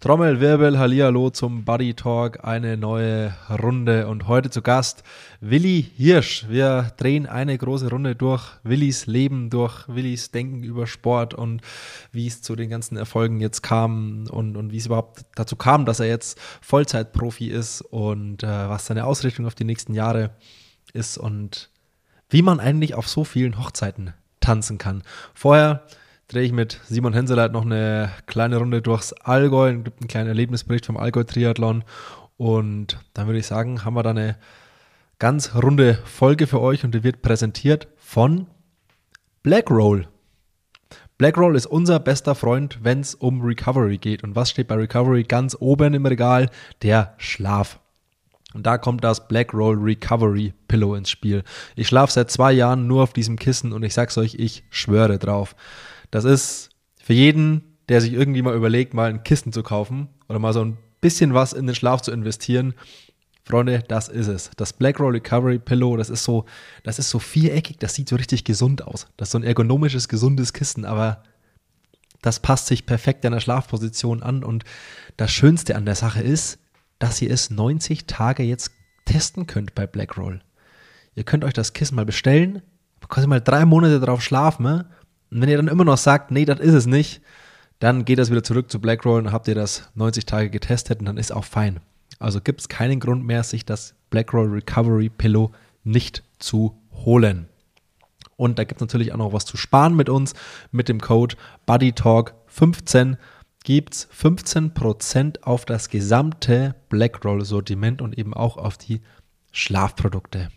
Trommelwirbel, Hallihallo zum Buddy Talk, eine neue Runde und heute zu Gast Willi Hirsch. Wir drehen eine große Runde durch Willis Leben, durch Willis Denken über Sport und wie es zu den ganzen Erfolgen jetzt kam und wie es überhaupt dazu kam, dass er jetzt Vollzeitprofi ist und was seine Ausrichtung auf die nächsten Jahre ist und wie man eigentlich auf so vielen Hochzeiten tanzen kann. Vorher drehe ich mit Simon Henseleit noch eine kleine Runde durchs Allgäu, gibt einen kleinen Erlebnisbericht vom Allgäu-Triathlon und dann würde ich sagen, haben wir da eine ganz runde Folge für euch und die wird präsentiert von Blackroll. Blackroll ist unser bester Freund, wenn es um Recovery geht. Und was steht bei Recovery ganz oben im Regal? Der Schlaf. Und da kommt das Blackroll Recovery Pillow ins Spiel. Ich schlafe seit 2 Jahren nur auf diesem Kissen und ich sag's euch, ich schwöre drauf. Das ist für jeden, der sich irgendwie mal überlegt, mal ein Kissen zu kaufen oder mal so ein bisschen was in den Schlaf zu investieren. Freunde, das ist es. Das Blackroll Recovery Pillow, das ist so viereckig, das sieht so richtig gesund aus. Das ist so ein ergonomisches, gesundes Kissen, aber das passt sich perfekt deiner Schlafposition an. Und das Schönste an der Sache ist, dass ihr es 90 Tage jetzt testen könnt bei Blackroll. Ihr könnt euch das Kissen mal bestellen, könnt mal 3 Monate drauf schlafen, ne? Und wenn ihr dann immer noch sagt, nee, das ist es nicht, dann geht das wieder zurück zu Blackroll und habt ihr das 90 Tage getestet und dann ist auch fein. Also gibt es keinen Grund mehr, sich das Blackroll Recovery Pillow nicht zu holen. Und da gibt es natürlich auch noch was zu sparen mit uns. Mit dem Code BuddyTalk15 gibt es 15% auf das gesamte Blackroll-Sortiment und eben auch auf die Schlafprodukte.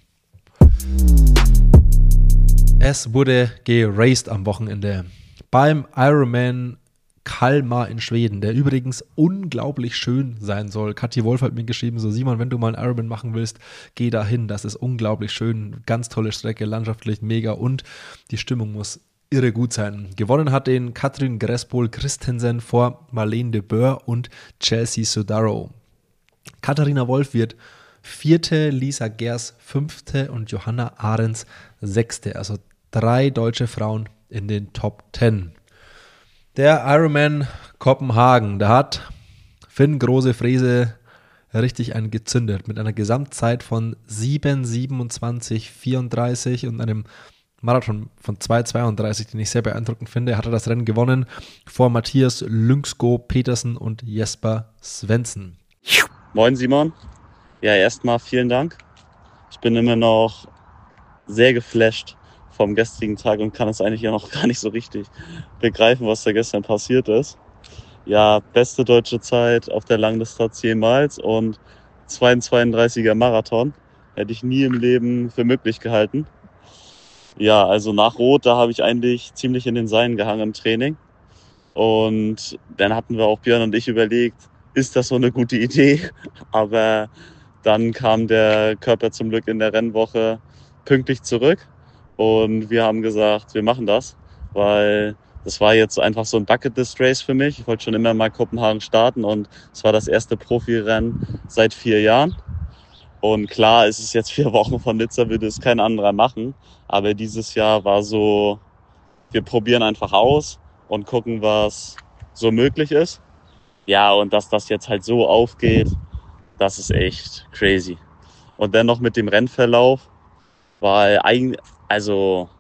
Es wurde geraced am Wochenende beim Ironman Kalmar in Schweden, der übrigens unglaublich schön sein soll. Kathi Wolf hat mir geschrieben, so Simon, wenn du mal einen Ironman machen willst, geh da hin, das ist unglaublich schön, ganz tolle Strecke, landschaftlich mega und die Stimmung muss irre gut sein. Gewonnen hat den Katrin Grespol Christensen vor Marlene de Boer und Chelsea Sodaro. Katharina Wolf wird 4., Lisa Gers 5. und Johanna Ahrens 6. Also 3 deutsche Frauen in den Top 10. Der Ironman Kopenhagen, da hat Finn Große-Fräse richtig einen gezündet. Mit einer Gesamtzeit von 7:27:34 und einem Marathon von 2:32, den ich sehr beeindruckend finde, hat er das Rennen gewonnen vor Matthias Lyngsko Petersen und Jesper Svensson. Moin Simon. Ja, erstmal vielen Dank. Ich bin immer noch sehr geflasht vom gestrigen Tag und kann es eigentlich ja noch gar nicht so richtig begreifen, was da gestern passiert ist. Ja, beste deutsche Zeit auf der Langdistanz jemals und 2:32er Marathon. Hätte ich nie im Leben für möglich gehalten. Ja, also nach Rot, da habe ich eigentlich ziemlich in den Seilen gehangen im Training. Und dann hatten wir auch Björn und ich überlegt, ist das so eine gute Idee? Aber dann kam der Körper zum Glück in der Rennwoche pünktlich zurück. Und wir haben gesagt, wir machen das, weil das war jetzt einfach so ein Bucket-List-Race für mich. Ich wollte schon immer mal Kopenhagen starten und es war das erste Profirennen seit 4 Jahren. Und klar, es ist jetzt 4 Wochen von Nizza, würde es kein anderer machen. Aber dieses Jahr war so, wir probieren einfach aus und gucken, was so möglich ist. Ja, und dass das jetzt halt so aufgeht, das ist echt crazy. Und dann noch mit dem Rennverlauf, weil eigentlich, also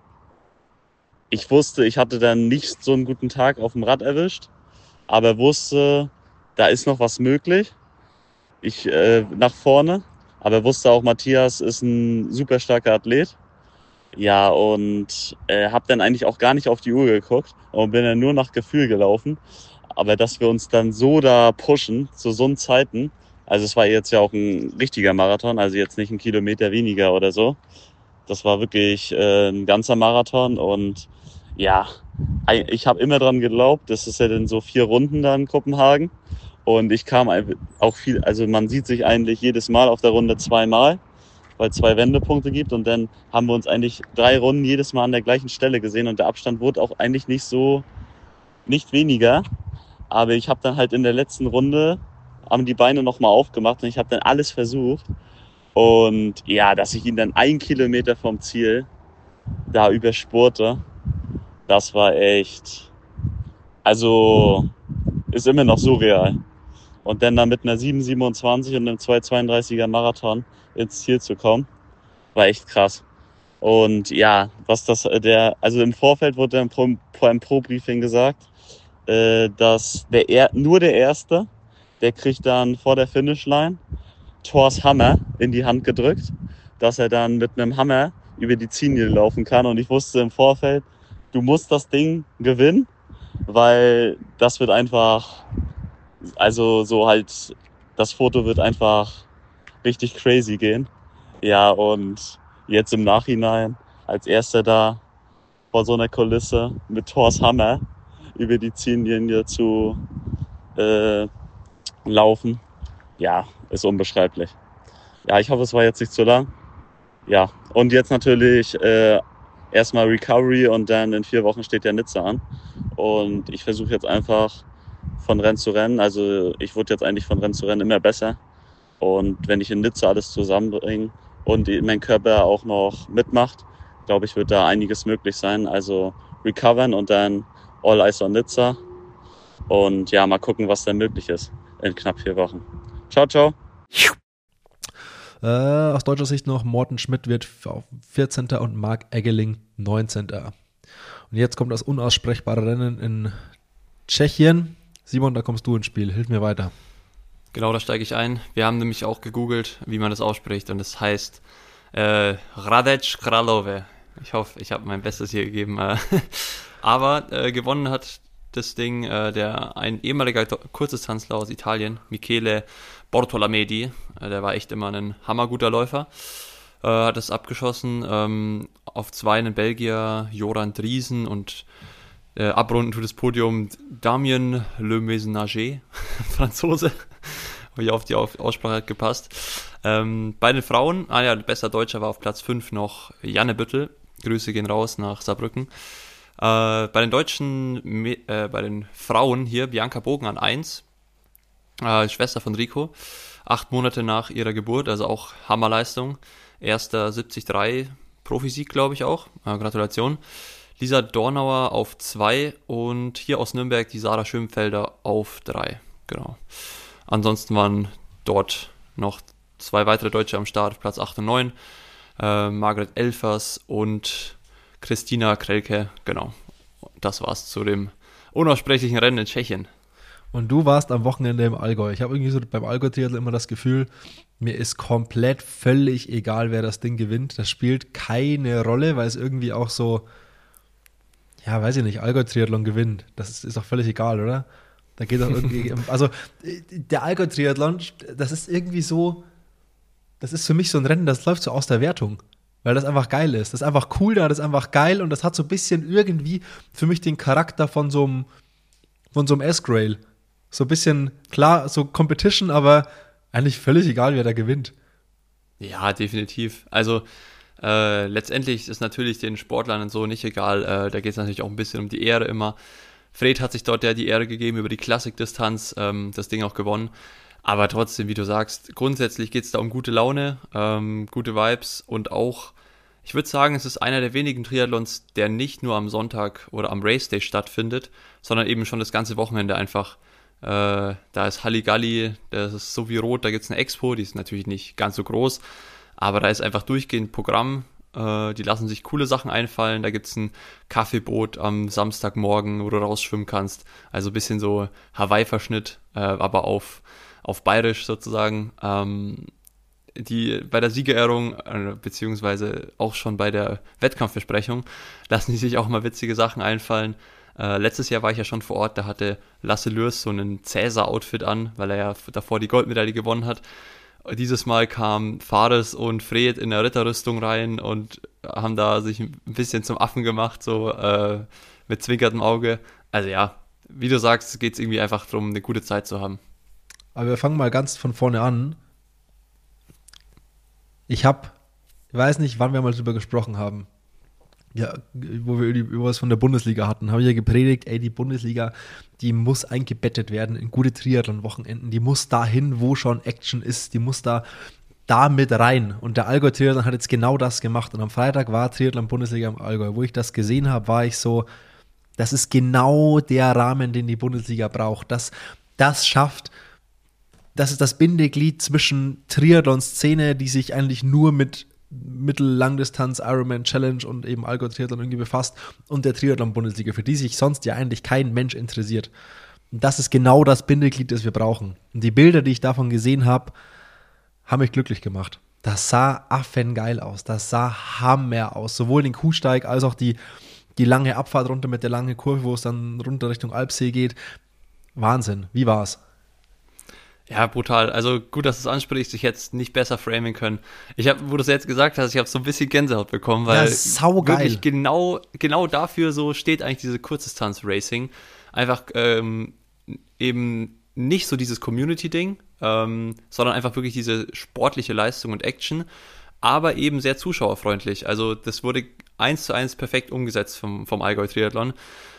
ich wusste, ich hatte dann nicht so einen guten Tag auf dem Rad erwischt, aber wusste, da ist noch was möglich. Ich nach vorne, aber wusste auch, Matthias ist ein super starker Athlet. Ja, und habe dann eigentlich auch gar nicht auf die Uhr geguckt und bin dann nur nach Gefühl gelaufen. Aber dass wir uns dann so da pushen, zu so Zeiten, also es war jetzt ja auch ein richtiger Marathon, also jetzt nicht 1 Kilometer weniger oder so. Das war wirklich ein ganzer Marathon und ja, ich habe immer dran geglaubt, das ist ja dann so 4 Runden da in Kopenhagen. Und ich kam auch viel, also man sieht sich eigentlich jedes Mal auf der Runde 2-mal, weil es 2 Wendepunkte gibt. Und dann haben wir uns eigentlich 3 Runden jedes Mal an der gleichen Stelle gesehen und der Abstand wurde auch eigentlich nicht weniger. Aber ich habe dann halt in der letzten Runde, haben die Beine nochmal aufgemacht und ich habe dann alles versucht. Und ja, dass ich ihn dann 1 Kilometer vom Ziel da überspurte, das war echt, also ist immer noch surreal. und dann mit einer 7,27 und einem 2,32er Marathon ins Ziel zu kommen, war echt krass. Und ja, also im Vorfeld wurde im Pro-Briefing gesagt, dass nur der Erste, der kriegt dann vor der Finishline Thors Hammer in die Hand gedrückt, dass er dann mit einem Hammer über die Ziellinie laufen kann. Und ich wusste im Vorfeld, du musst das Ding gewinnen, weil das wird einfach, also so halt, das Foto wird einfach richtig crazy gehen. Ja, und jetzt im Nachhinein als Erster da vor so einer Kulisse mit Thors Hammer über die Ziellinie zu laufen, ja, ist unbeschreiblich. Ja, ich hoffe, es war jetzt nicht zu lang. Ja, und jetzt natürlich erstmal Recovery und dann in 4 Wochen steht ja Nizza an. Und ich versuche jetzt einfach von Rennen zu Rennen. Also ich wurde jetzt eigentlich von Rennen zu Rennen immer besser. Und wenn ich in Nizza alles zusammenbringe und mein Körper auch noch mitmacht, glaube ich, wird da einiges möglich sein. Also recovern und dann All Eyes on Nizza. Und ja, mal gucken, was da möglich ist in knapp 4 Wochen. Ciao, ciao. Aus deutscher Sicht noch, Morten Schmidt wird 14. und Marc Eggeling 19. Und jetzt kommt das unaussprechbare Rennen in Tschechien. Simon, da kommst du ins Spiel. Hilf mir weiter. Genau, da steige ich ein. Wir haben nämlich auch gegoogelt, wie man das ausspricht. Und es heißt Hradec Králové. Ich hoffe, ich habe mein Bestes hier gegeben. Aber gewonnen hat das Ding ein ehemaliger Kurzdistanzler aus Italien, Michele Bortolamedi. Der war echt immer ein hammerguter Läufer. Hat es abgeschossen. Auf 2 einen Belgier, Joran Driesen, und abrunden tut das Podium Damien Le Mesnager, Franzose. Habe ich auf die Aussprache hat gepasst. Bei den Frauen, bester Deutscher war auf Platz 5 noch Janne Büttel. Grüße gehen raus nach Saarbrücken. Bei den Deutschen, bei den Frauen hier Bianca Bogen an 1, Schwester von Rico, 8 Monate nach ihrer Geburt, also auch Hammerleistung. Erster 73 Profisieg, glaube ich auch. Gratulation. Lisa Dornauer auf 2 und hier aus Nürnberg die Sarah Schönfelder auf 3. Genau. Ansonsten waren dort noch 2 weitere Deutsche am Start, Platz 8 und 9. Margret Elfers und Christina Krelke. Genau. Das war's zu dem unaussprechlichen Rennen in Tschechien. Und du warst am Wochenende im Allgäu. Ich habe irgendwie so beim Allgäu-Triathlon immer das Gefühl, mir ist komplett völlig egal, wer das Ding gewinnt. Das spielt keine Rolle, weil es irgendwie auch so, ja, weiß ich nicht, Allgäu-Triathlon gewinnt. Das ist doch völlig egal, oder? Da geht doch irgendwie, also der Allgäu-Triathlon, das ist irgendwie so, das ist für mich so ein Rennen, das läuft so aus der Wertung. Weil das einfach geil ist. Das ist einfach cool da, das ist einfach geil und das hat so ein bisschen irgendwie für mich den Charakter von so einem S-Grail. So ein bisschen, klar, so Competition, aber eigentlich völlig egal, wer da gewinnt. Ja, definitiv. Also letztendlich ist natürlich den Sportlern und so nicht egal. Da geht es natürlich auch ein bisschen um die Ehre immer. Fred hat sich dort ja die Ehre gegeben über die Klassikdistanz, das Ding auch gewonnen. Aber trotzdem, wie du sagst, grundsätzlich geht es da um gute Laune, gute Vibes und auch, ich würde sagen, es ist einer der wenigen Triathlons, der nicht nur am Sonntag oder am Race Day stattfindet, sondern eben schon das ganze Wochenende einfach. Da ist Halligalli, das ist so wie Rot, da gibt es eine Expo, die ist natürlich nicht ganz so groß, aber da ist einfach durchgehend Programm. Die lassen sich coole Sachen einfallen, da gibt es ein Kaffeeboot am Samstagmorgen, wo du rausschwimmen kannst, also ein bisschen so Hawaii-Verschnitt, aber auf bayerisch sozusagen. Bei der Siegerehrung, beziehungsweise auch schon bei der Wettkampfbesprechung, lassen die sich auch mal witzige Sachen einfallen. Letztes Jahr war ich ja schon vor Ort, da hatte Lasse Lürs so einen Cäsar-Outfit an, weil er ja davor die Goldmedaille gewonnen hat. Dieses Mal kamen Fares und Fred in der Ritterrüstung rein und haben da sich ein bisschen zum Affen gemacht, so mit zwinkerndem Auge. Also ja, wie du sagst, geht es irgendwie einfach darum, eine gute Zeit zu haben. Aber wir fangen mal ganz von vorne an. Ich weiß nicht, wann wir mal drüber gesprochen haben. Ja, wo wir über was von der Bundesliga hatten, habe ich ja gepredigt, die Bundesliga, die muss eingebettet werden in gute Triathlon-Wochenenden. Die muss dahin, wo schon Action ist. Die muss da mit rein. Und der Allgäu-Triathlon hat jetzt genau das gemacht. Und am Freitag war Triathlon-Bundesliga im Allgäu. Wo ich das gesehen habe, war ich so, das ist genau der Rahmen, den die Bundesliga braucht. Das schafft das ist das Bindeglied zwischen Triathlon-Szene, die sich eigentlich nur mit Mittel-Langdistanz, Ironman Challenge und eben Allgäu Triathlon irgendwie befasst und der Triathlon-Bundesliga, für die sich sonst ja eigentlich kein Mensch interessiert. Und das ist genau das Bindeglied, das wir brauchen. Und die Bilder, die ich davon gesehen habe, haben mich glücklich gemacht. Das sah affengeil aus. Das sah hammer aus. Sowohl den Kuhsteig als auch die lange Abfahrt runter mit der langen Kurve, wo es dann runter Richtung Alpsee geht. Wahnsinn. Wie war's? Ja, brutal. Also gut, dass du es ansprichst. Ich hätte es nicht besser framen können. Wo du es jetzt gesagt hast, ich habe so ein bisschen Gänsehaut bekommen, weil saugeil. Wirklich genau dafür so steht eigentlich diese Kurzdistanz-Racing. Einfach eben nicht so dieses Community-Ding, sondern einfach wirklich diese sportliche Leistung und Action, aber eben sehr zuschauerfreundlich. Also das wurde 1:1 perfekt umgesetzt vom Allgäu Triathlon.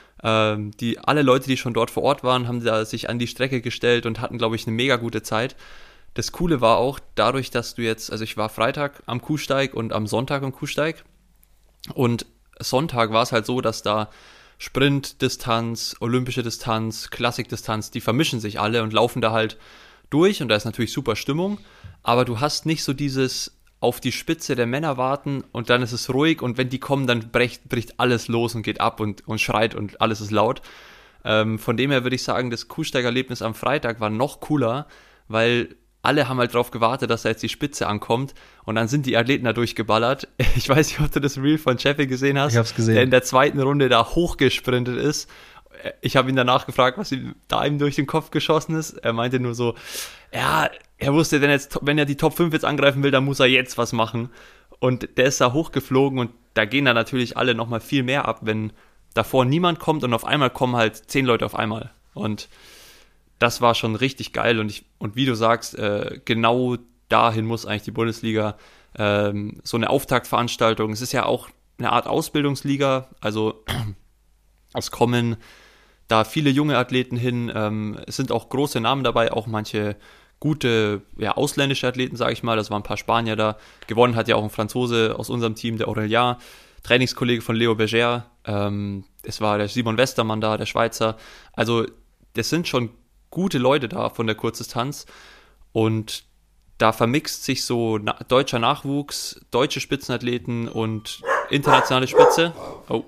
Alle Leute, die schon dort vor Ort waren, haben da sich an die Strecke gestellt und hatten, glaube ich, eine mega gute Zeit. Das Coole war auch, dadurch, dass also ich war Freitag am Kuhsteig und am Sonntag am Kuhsteig. Und Sonntag war es halt so, dass da Sprintdistanz, olympische Distanz, Klassikdistanz, die vermischen sich alle und laufen da halt durch und da ist natürlich super Stimmung, aber du hast nicht so dieses auf die Spitze der Männer warten und dann ist es ruhig und wenn die kommen, dann bricht alles los und geht ab und schreit und alles ist laut. Von dem her würde ich sagen, das Kuhsteigerlebnis am Freitag war noch cooler, weil alle haben halt drauf gewartet, dass da jetzt die Spitze ankommt und dann sind die Athleten da durchgeballert. Ich weiß nicht, ob du das Reel von Jeffy gesehen hast. Ich hab's gesehen. Der in der zweiten Runde da hochgesprintet ist. Ich habe ihn danach gefragt, was ihm durch den Kopf geschossen ist. Er meinte nur so, ja, er wusste, wenn er die Top 5 jetzt angreifen will, dann muss er jetzt was machen. Und der ist da hochgeflogen und da gehen dann natürlich alle nochmal viel mehr ab, wenn davor niemand kommt und auf einmal kommen halt 10 Leute auf einmal. Und das war schon richtig geil und wie du sagst, genau dahin muss eigentlich die Bundesliga, so eine Auftaktveranstaltung. Es ist ja auch eine Art Ausbildungsliga, also es kommen da viele junge Athleten hin, es sind auch große Namen dabei, auch manche gute, ja, ausländische Athleten, sage ich mal, das waren ein paar Spanier da. Gewonnen hat ja auch ein Franzose aus unserem Team, der Aurélien, Trainingskollege von Leo Berger, es war der Simon Westermann da, der Schweizer. Also das sind schon gute Leute da von der Kurzdistanz und da vermixt sich so deutscher Nachwuchs, deutsche Spitzenathleten und internationale Spitze. Oh,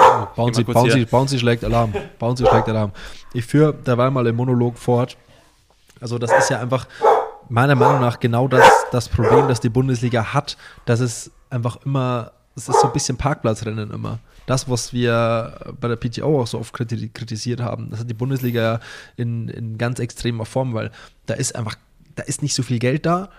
Bouncy schlägt Alarm. Bouncy schlägt Alarm. Ich führe dabei mal im Monolog fort. Also das ist ja einfach meiner Meinung nach genau das Problem, das die Bundesliga hat, dass es einfach immer, es ist so ein bisschen Parkplatzrennen immer. Das, was wir bei der PTO auch so oft kritisiert haben, das hat die Bundesliga ja in ganz extremer Form, weil da ist nicht so viel Geld da.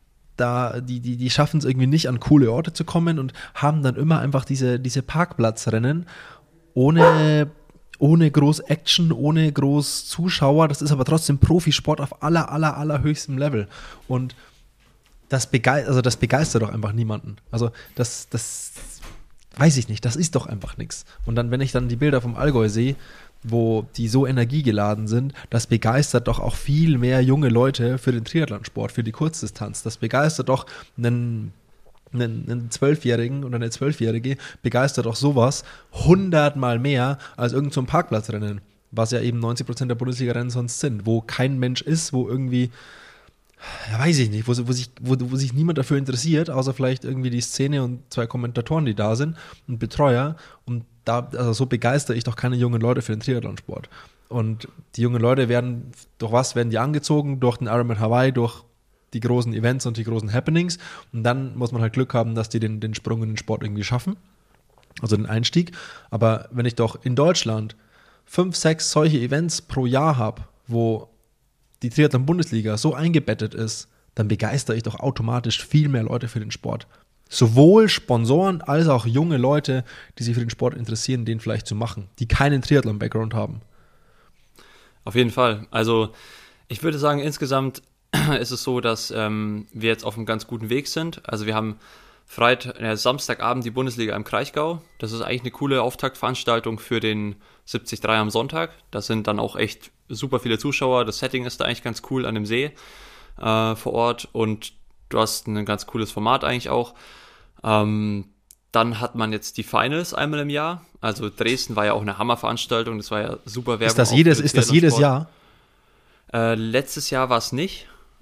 Die schaffen es irgendwie nicht, an coole Orte zu kommen und haben dann immer einfach diese Parkplatzrennen ohne groß Action, ohne groß Zuschauer. Das ist aber trotzdem Profisport auf allerhöchstem Level. Und das begeistert doch einfach niemanden. Also das weiß ich nicht, das ist doch einfach nichts. Und dann, wenn ich dann die Bilder vom Allgäu sehe, wo die so energiegeladen sind, das begeistert doch auch viel mehr junge Leute für den Triathlonsport, für die Kurzdistanz. Das begeistert doch einen 12-Jährigen oder eine 12-Jährige, begeistert doch sowas 100-mal mehr als irgend so ein Parkplatzrennen, was ja eben 90% der Bundesliga-Rennen sonst sind, wo kein Mensch ist, wo irgendwie, ja, weiß ich nicht, wo sich niemand dafür interessiert, außer vielleicht irgendwie die Szene und 2 Kommentatoren, die da sind und Betreuer. Und so begeistere ich doch keine jungen Leute für den Triathlonsport. Und die jungen Leute werden die angezogen? Durch den Ironman Hawaii, durch die großen Events und die großen Happenings. Und dann muss man halt Glück haben, dass die den Sprung in den Sport irgendwie schaffen. Also den Einstieg. Aber wenn ich doch in Deutschland 5, 6 solche Events pro Jahr habe, wo die Triathlon-Bundesliga so eingebettet ist, dann begeistere ich doch automatisch viel mehr Leute für den Sport. Sowohl Sponsoren als auch junge Leute, die sich für den Sport interessieren, den vielleicht zu machen, die keinen Triathlon-Background haben. Auf jeden Fall. Also ich würde sagen, insgesamt ist es so, dass wir jetzt auf einem ganz guten Weg sind. Also wir haben Samstagabend die Bundesliga im Kraichgau. Das ist eigentlich eine coole Auftaktveranstaltung für den 73 am Sonntag. Das sind dann auch echt super viele Zuschauer. Das Setting ist da eigentlich ganz cool an dem See vor Ort und du hast ein ganz cooles Format eigentlich auch. Dann hat man jetzt die Finals einmal im Jahr. Also Dresden war ja auch eine Hammerveranstaltung. Das war ja super Werbung. Ist das jedes Jahr? Letztes Jahr war es nicht.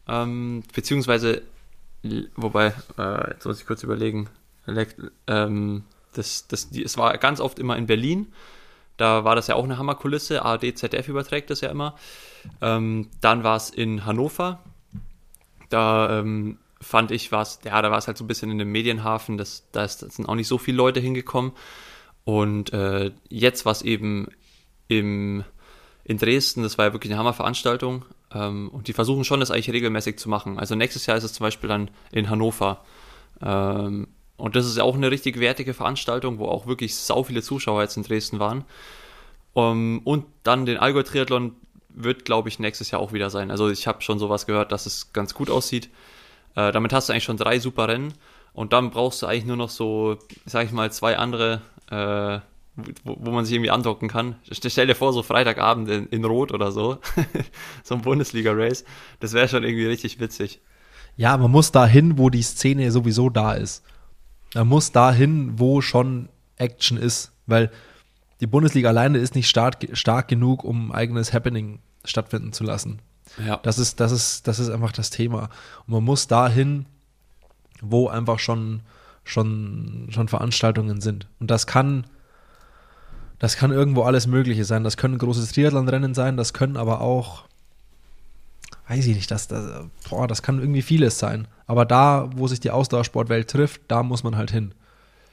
beziehungsweise, wobei, jetzt muss ich kurz überlegen, es war ganz oft immer in Berlin, da war das ja auch eine Hammerkulisse, ARD, ZDF überträgt das ja immer. Dann war es in Hannover, da fand ich, da war es halt so ein bisschen in dem Medienhafen, da sind auch nicht so viele Leute hingekommen. Und jetzt war es eben in Dresden, das war ja wirklich eine Hammerveranstaltung. Und die versuchen schon, das eigentlich regelmäßig zu machen. Also nächstes Jahr ist es zum Beispiel dann in Hannover. Und das ist ja auch eine richtig wertige Veranstaltung, wo auch wirklich sau viele Zuschauer jetzt in Dresden waren. Und dann den Allgäu-Triathlon wird, glaube ich, nächstes Jahr auch wieder sein. Also ich habe schon sowas gehört, dass es ganz gut aussieht. Damit hast du eigentlich schon 3 super Rennen. Und dann brauchst du eigentlich nur noch so, sag ich mal, 2 andere, wo man sich irgendwie andocken kann. Stell dir vor, so Freitagabend in Rot oder so. So ein Bundesliga-Race. Das wäre schon irgendwie richtig witzig. Ja, man muss dahin, wo die Szene sowieso da ist. Man muss dahin, wo schon Action ist, weil die Bundesliga alleine ist nicht stark genug, um ein eigenes Happening stattfinden zu lassen. Ja. Das ist einfach das Thema. Und man muss dahin, wo einfach schon Veranstaltungen sind. Und das kann irgendwo alles Mögliche sein. Das können große Triathlon-Rennen sein, das können aber auch, weiß ich nicht, das kann irgendwie vieles sein. Aber da, wo sich die Ausdauersportwelt trifft, da muss man halt hin.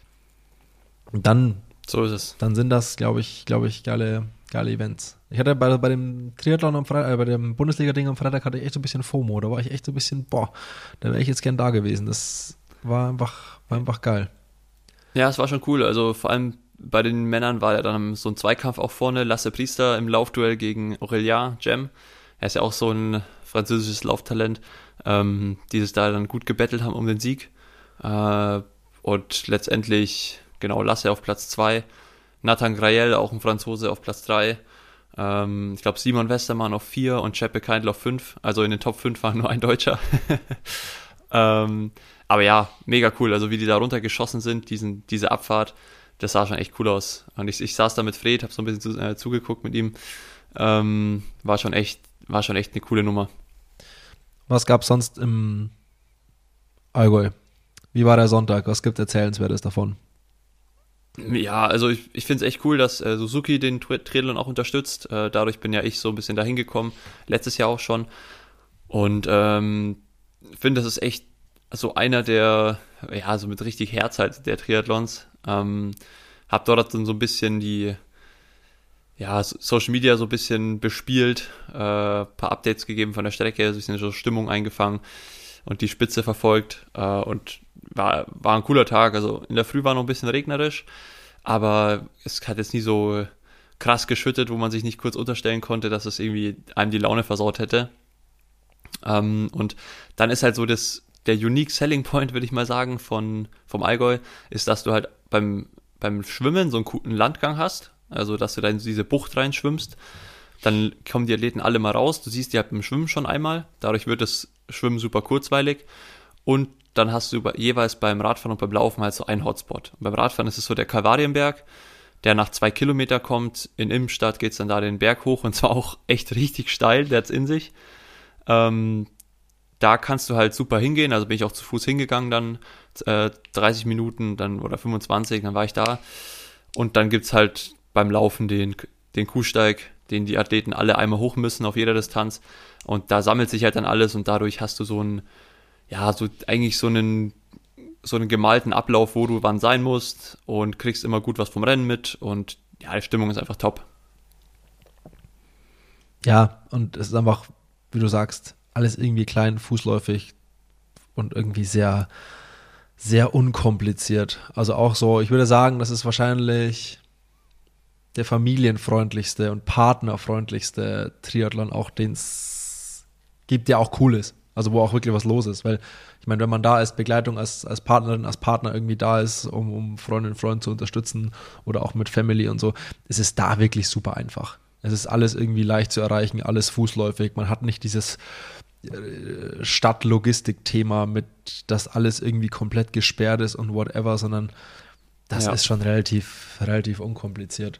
Und dann, so ist es. Dann sind das, glaube ich, geile Events. Ich hatte bei dem Triathlon am Freitag, bei dem Bundesliga-Ding am Freitag hatte ich echt so ein bisschen FOMO. Da war ich echt so ein bisschen, da wäre ich jetzt gern da gewesen. Das war einfach geil. Ja, es war schon cool. Also vor allem bei den Männern war ja dann so ein Zweikampf auch vorne. Lasse Priester im Laufduell gegen Aurélien Jem. Er ist ja auch so ein französisches Lauftalent, die es da dann gut gebettelt haben um den Sieg. Und letztendlich, genau, Lasse auf Platz 2. Nathan Grael, auch ein Franzose, auf Platz 3. Ich glaube, Simon Westermann auf 4 und Cheppe Keindl auf 5. Also in den Top 5 war nur ein Deutscher. Aber ja, mega cool. Also wie die da runtergeschossen sind, diese Abfahrt, das sah schon echt cool aus. Und ich saß da mit Fred, habe so ein bisschen zugeguckt mit ihm. War schon echt eine coole Nummer. Was gab es sonst im Allgäu? Wie war der Sonntag? Was gibt es Erzählenswertes davon? Ja, also ich finde es echt cool, dass Suzuki den Triathlon auch unterstützt. Dadurch bin ja ich so ein bisschen dahin gekommen, letztes Jahr auch schon. Und finde, das ist echt so einer der, ja, so mit richtig Herz halt der Triathlons. Hab dort dann so ein bisschen die, ja, Social Media so ein bisschen bespielt, paar Updates gegeben von der Strecke, so ein bisschen so Stimmung eingefangen und die Spitze verfolgt. Und war ein cooler Tag. Also in der Früh war noch ein bisschen regnerisch, aber es hat jetzt nie so krass geschüttet, wo man sich nicht kurz unterstellen konnte, dass es irgendwie einem die Laune versaut hätte. Und dann ist halt so der Unique Selling Point, würde ich mal sagen, vom Allgäu, ist, dass du halt beim Schwimmen so einen guten Landgang hast, also dass du da in diese Bucht reinschwimmst. Dann kommen die Athleten alle mal raus, du siehst die halt beim Schwimmen schon einmal, dadurch wird das Schwimmen super kurzweilig und dann hast du jeweils beim Radfahren und beim Laufen halt so einen Hotspot. Und beim Radfahren ist es so der Kalvarienberg, der nach 2 Kilometer kommt. In Immenstadt geht es dann da den Berg hoch und zwar auch echt richtig steil, der hat's in sich. Da kannst du halt super hingehen, also bin ich auch zu Fuß hingegangen dann, 30 Minuten dann oder 25, dann war ich da. Und dann gibt's halt beim Laufen den Kuhsteig, den die Athleten alle einmal hoch müssen auf jeder Distanz. Und da sammelt sich halt dann alles und dadurch hast du so einen gemalten Ablauf, wo du wann sein musst und kriegst immer gut was vom Rennen mit und ja, die Stimmung ist einfach top. Ja, und es ist einfach, wie du sagst, alles irgendwie klein, fußläufig und irgendwie sehr, sehr unkompliziert. Also auch so, ich würde sagen, das ist wahrscheinlich der familienfreundlichste und partnerfreundlichste Triathlon, auch den es gibt, der auch cool ist. Also wo auch wirklich was los ist, weil ich meine, wenn man da als Begleitung, als Partnerin, als Partner irgendwie da ist, um Freundin und Freund zu unterstützen oder auch mit Family und so, ist es da wirklich super einfach. Es ist alles irgendwie leicht zu erreichen, alles fußläufig. Man hat nicht dieses Stadtlogistik-Thema mit, dass alles irgendwie komplett gesperrt ist und whatever, sondern das ist schon relativ unkompliziert.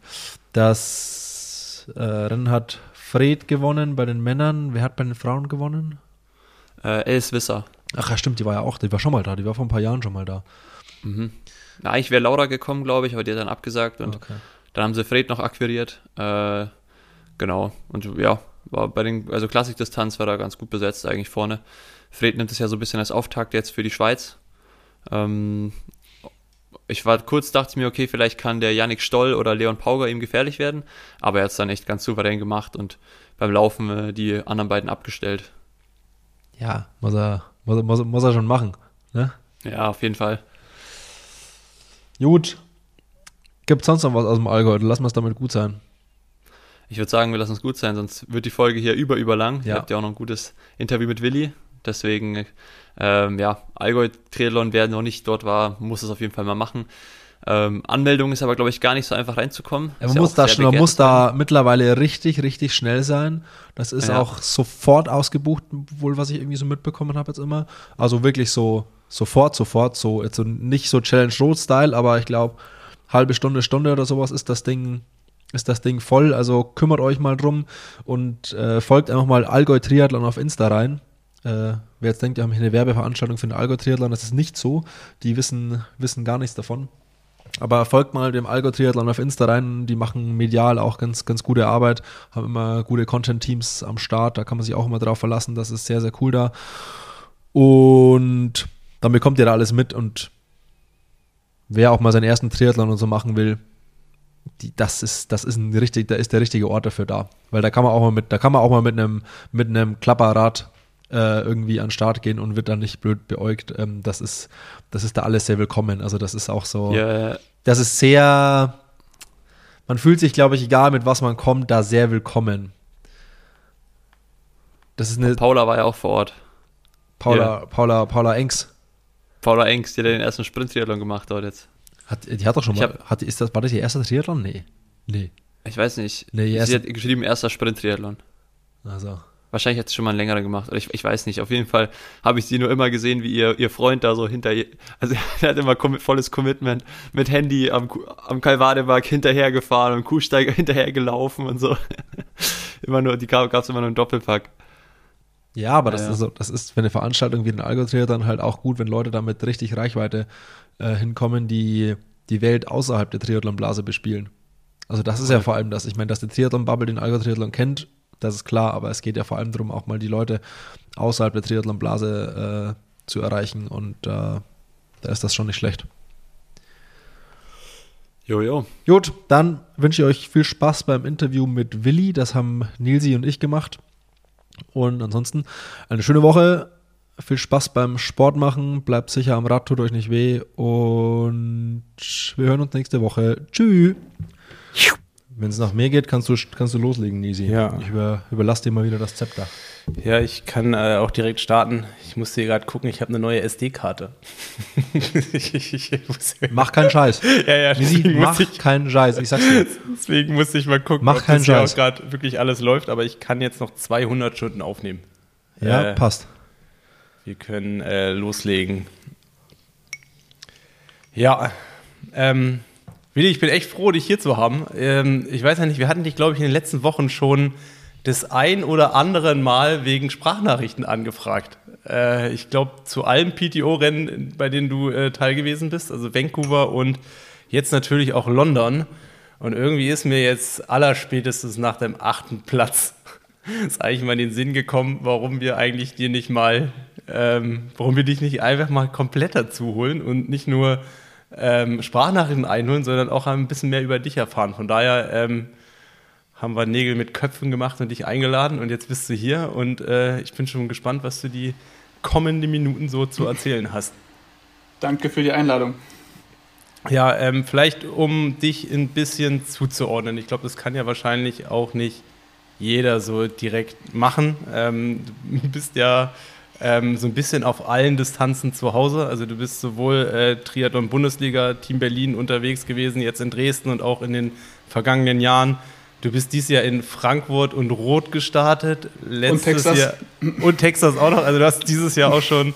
Das Rennen hat Fred gewonnen bei den Männern. Wer hat bei den Frauen gewonnen? Alice Visser. Ach ja, stimmt, die war schon mal da, die war vor ein paar Jahren schon mal da. Mhm. Ja, eigentlich wäre Laura gekommen, glaube ich, aber die hat dann abgesagt und dann haben sie Fred noch akquiriert. Genau. Und ja, war also Klassikdistanz war da ganz gut besetzt eigentlich vorne. Fred nimmt es ja so ein bisschen als Auftakt jetzt für die Schweiz. Dachte ich mir, okay, vielleicht kann der Yannick Stoll oder Leon Pauger ihm gefährlich werden, aber er hat es dann echt ganz souverän gemacht und beim Laufen die anderen beiden abgestellt. Ja, muss er schon machen, ne? Ja, auf jeden Fall. Gut. Gibt es sonst noch was aus dem Allgäu? Lassen wir es damit gut sein. Ich würde sagen, wir lassen es gut sein, sonst wird die Folge hier überlang. Ja. Ihr habt ja auch noch ein gutes Interview mit Willi. Deswegen, Allgäu-Triathlon, wer noch nicht dort war, muss es auf jeden Fall mal machen. Anmeldung ist aber, glaube ich, gar nicht so einfach reinzukommen. Ja, man muss da mittlerweile richtig, richtig schnell sein. Das ist auch sofort ausgebucht, wohl was ich irgendwie so mitbekommen habe jetzt immer. Also wirklich so sofort, so jetzt so nicht so Challenge Road Style, aber ich glaube halbe Stunde oder sowas ist das Ding voll. Also kümmert euch mal drum und folgt einfach mal Allgäu Triathlon auf Insta rein. Wer jetzt denkt, wir haben hier eine Werbeveranstaltung für den Allgäu Triathlon, das ist nicht so. Die wissen gar nichts davon. Aber folgt mal dem Allgäu Triathlon auf Insta rein, die machen medial auch ganz, ganz gute Arbeit, haben immer gute Content-Teams am Start, da kann man sich auch immer drauf verlassen, das ist sehr, sehr cool da. Und dann bekommt ihr da alles mit und wer auch mal seinen ersten Triathlon und so machen will, da ist der richtige Ort dafür da. Weil da kann man auch mal mit einem Klapperrad irgendwie an den Start gehen und wird dann nicht blöd beäugt. Das ist da alles sehr willkommen. Also das ist auch so, das ist sehr, man fühlt sich, glaube ich, egal mit was man kommt, da sehr willkommen. Das ist Paula war ja auch vor Ort. Paula Engs. Paula Engs, die hat den ersten Sprint-Triathlon gemacht dort jetzt. Die hat doch schon mal, war das ihr erster Triathlon? Nee. Ich weiß nicht. Nee, sie hat geschrieben, erster Sprint-Triathlon. Also. Wahrscheinlich hat sie schon mal einen längeren gemacht. Oder ich weiß nicht. Auf jeden Fall habe ich sie nur immer gesehen, wie ihr Freund da so hinter ihr. Also er hat immer volles Commitment mit Handy am Kalvadeberg hinterhergefahren und Kuhsteiger hinterhergelaufen und so. Die gab es immer nur im Doppelpack. Ja, aber das ist für eine Veranstaltung wie den Allgäu Triathlon halt auch gut, wenn Leute damit richtig Reichweite hinkommen, die die Welt außerhalb der Triathlon-Blase bespielen. Also das ist ja vor allem das. Ich meine, dass die Triathlon-Bubble den Allgäu Triathlon kennt, das ist klar, aber es geht ja vor allem darum, auch mal die Leute außerhalb der Triathlon-Blase zu erreichen und da ist das schon nicht schlecht. Jojo. Gut, dann wünsche ich euch viel Spaß beim Interview mit Willi. Das haben Nilsi und ich gemacht. Und ansonsten eine schöne Woche. Viel Spaß beim Sport machen. Bleibt sicher am Rad, tut euch nicht weh. Und wir hören uns nächste Woche. Tschüss. Wenn es nach mir geht, kannst du loslegen, Nisi. Ja. Ich überlasse dir mal wieder das Zepter. Ja, ich kann auch direkt starten. Ich musste hier gerade gucken, ich habe eine neue SD-Karte. Mach keinen Scheiß. Ja, Nisi, mach keinen Scheiß. Ich sag's dir. Deswegen musste ich mal gucken, ob das hier auch gerade wirklich alles läuft. Aber ich kann jetzt noch 200 Stunden aufnehmen. Ja, passt. Wir können loslegen. Ja, Willi, ich bin echt froh, dich hier zu haben. Ich weiß ja nicht, wir hatten dich, glaube ich, in den letzten Wochen schon das ein oder anderen Mal wegen Sprachnachrichten angefragt. Ich glaube, zu allen PTO-Rennen, bei denen du teil gewesen bist, also Vancouver und jetzt natürlich auch London. Und irgendwie ist mir jetzt allerspätestens nach dem 8. Platz ist eigentlich mal in den Sinn gekommen, warum wir dich nicht einfach mal komplett dazu holen und nicht nur Sprachnachrichten einholen, sondern auch ein bisschen mehr über dich erfahren. Von daher haben wir Nägel mit Köpfen gemacht und dich eingeladen und jetzt bist du hier und ich bin schon gespannt, was du die kommenden Minuten so zu erzählen hast. Danke für die Einladung. Ja, vielleicht um dich ein bisschen zuzuordnen. Ich glaube, das kann ja wahrscheinlich auch nicht jeder so direkt machen. Du bist ja so ein bisschen auf allen Distanzen zu Hause. Also du bist sowohl Triathlon-Bundesliga, Team Berlin unterwegs gewesen, jetzt in Dresden und auch in den vergangenen Jahren. Du bist dieses Jahr in Frankfurt und Rot gestartet. Und Texas. Und Texas auch noch. Also du hast dieses Jahr auch schon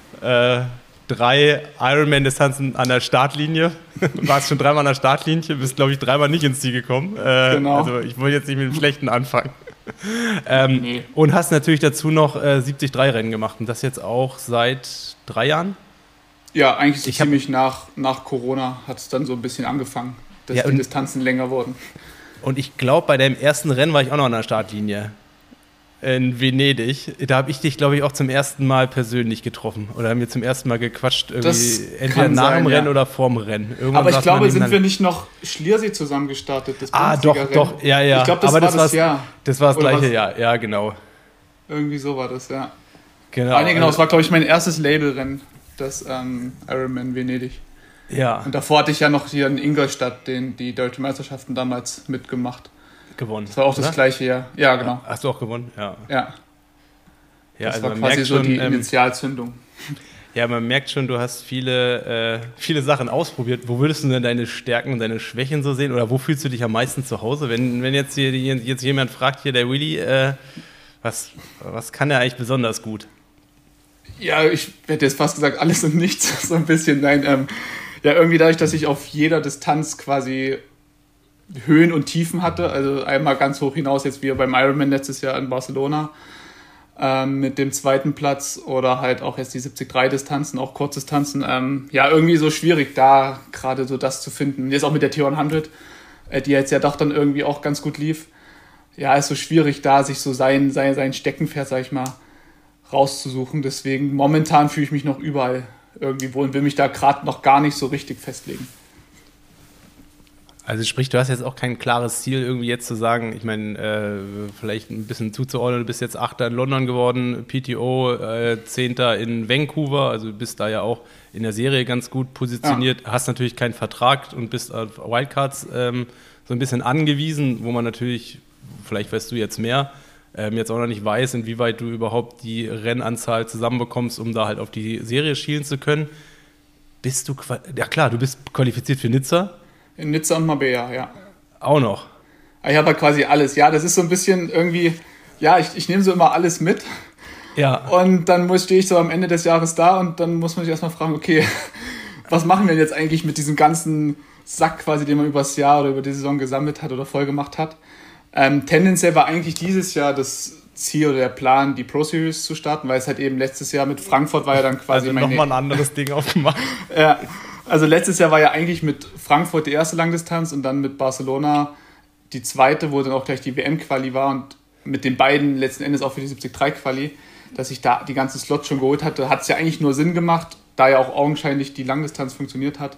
3 Ironman-Distanzen an der Startlinie. Du warst schon 3-mal an der Startlinie, bist, glaube ich, 3-mal nicht ins Ziel gekommen. Genau. Also ich wollte jetzt nicht mit dem Schlechten anfangen. Nee. Und hast natürlich dazu noch 73-Rennen gemacht. Und das jetzt auch seit 3 Jahren? Ja, eigentlich ist ziemlich nach Corona hat es dann so ein bisschen angefangen, dass die Distanzen länger wurden. Und ich glaube, bei deinem ersten Rennen war ich auch noch an der Startlinie. In Venedig. Da habe ich dich, glaube ich, auch zum ersten Mal persönlich getroffen. Oder haben wir zum ersten Mal gequatscht. Entweder nach dem Rennen oder vorm Rennen. Aber ich glaube, sind wir nicht noch Schliersee zusammen gestartet? Das doch. Ja. Ich glaube, das war das Jahr. Das war das gleiche Jahr. Ja, genau. Irgendwie so war das, ja. Genau. Genau, das war, glaube ich, mein erstes Labelrennen. Das Ironman Venedig. Ja. Und davor hatte ich ja noch hier in Ingolstadt die Deutsche Meisterschaften damals mitgemacht. Gewonnen. Das war auch das gleiche Jahr. Ja, genau. Hast du auch gewonnen? Ja. Das also war quasi so die Initialzündung. Ja, man merkt schon, du hast viele Sachen ausprobiert. Wo würdest du denn deine Stärken und deine Schwächen so sehen? Oder wo fühlst du dich am meisten zu Hause? Wenn jetzt jemand fragt, hier der Willi, was kann er eigentlich besonders gut? Ja, ich hätte jetzt fast gesagt, alles und nichts, so ein bisschen. Nein, irgendwie dadurch, dass ich auf jeder Distanz quasi Höhen und Tiefen hatte, also einmal ganz hoch hinaus, jetzt wie beim Ironman letztes Jahr in Barcelona mit dem 2. Platz oder halt auch jetzt die 73-Distanzen, auch Kurzdistanzen. Irgendwie so schwierig, da gerade so das zu finden. Jetzt auch mit der T100, die jetzt ja doch dann irgendwie auch ganz gut lief. Ja, ist so schwierig, da sich so sein Steckenpferd, sag ich mal, rauszusuchen. Deswegen momentan fühle ich mich noch überall irgendwie wohl und will mich da gerade noch gar nicht so richtig festlegen. Also sprich, du hast jetzt auch kein klares Ziel, irgendwie jetzt zu sagen, ich meine, vielleicht ein bisschen zuzuordnen, du bist jetzt 8. in London geworden, PTO 10. in Vancouver, also du bist da ja auch in der Serie ganz gut positioniert, hast natürlich keinen Vertrag und bist auf Wildcards so ein bisschen angewiesen, wo man natürlich, vielleicht weißt du jetzt mehr, jetzt auch noch nicht weiß, inwieweit du überhaupt die Rennanzahl zusammenbekommst, um da halt auf die Serie schielen zu können. Ja klar, du bist qualifiziert für Nizza. In Nizza und Marbella, ja. Auch noch. Ich habe halt quasi alles. Ja, das ist so ein bisschen irgendwie, ja, ich nehme so immer alles mit. Ja. Und dann stehe ich so am Ende des Jahres da und dann muss man sich erstmal fragen, okay, was machen wir denn jetzt eigentlich mit diesem ganzen Sack quasi, den man über das Jahr oder über die Saison gesammelt hat oder voll gemacht hat. Tendenziell war eigentlich dieses Jahr das Ziel oder der Plan, die Pro Series zu starten, weil es halt eben letztes Jahr mit Frankfurt war ja dann quasi also nochmal ein anderes Ding aufgemacht. Ja. Also letztes Jahr war ja eigentlich mit Frankfurt die erste Langdistanz und dann mit Barcelona die zweite, wo dann auch gleich die WM-Quali war und mit den beiden letzten Endes auch für die 73-Quali, dass ich da die ganzen Slots schon geholt hatte, hat es ja eigentlich nur Sinn gemacht, da ja auch augenscheinlich die Langdistanz funktioniert hat,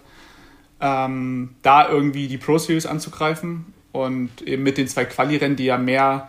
da irgendwie die Pro Series anzugreifen und eben mit den 2 Quali-Rennen, die ja mehr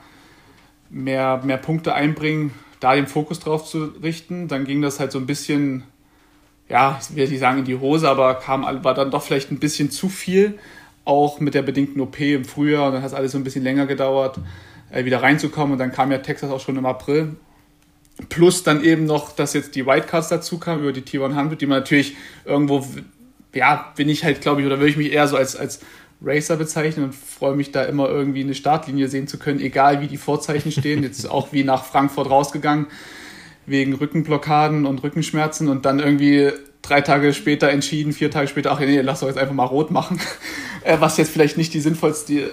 Punkte einbringen, da den Fokus drauf zu richten. Dann ging das halt so ein bisschen, ja, ich will nicht sagen in die Hose, aber war dann doch vielleicht ein bisschen zu viel, auch mit der bedingten OP im Frühjahr. Und dann hat es alles so ein bisschen länger gedauert, wieder reinzukommen. Und dann kam ja Texas auch schon im April. Plus dann eben noch, dass jetzt die Wildcards dazu kamen über die T100, die man natürlich irgendwo, ja, bin ich halt, glaube ich, oder würde ich mich eher so als Racer bezeichnen und freue mich da immer irgendwie eine Startlinie sehen zu können, egal wie die Vorzeichen stehen. Jetzt auch wie nach Frankfurt rausgegangen, wegen Rückenblockaden und Rückenschmerzen und dann irgendwie 3 Tage später entschieden, 4 Tage später, ach nee, lass doch jetzt einfach mal rot machen. Was jetzt vielleicht nicht die sinnvollste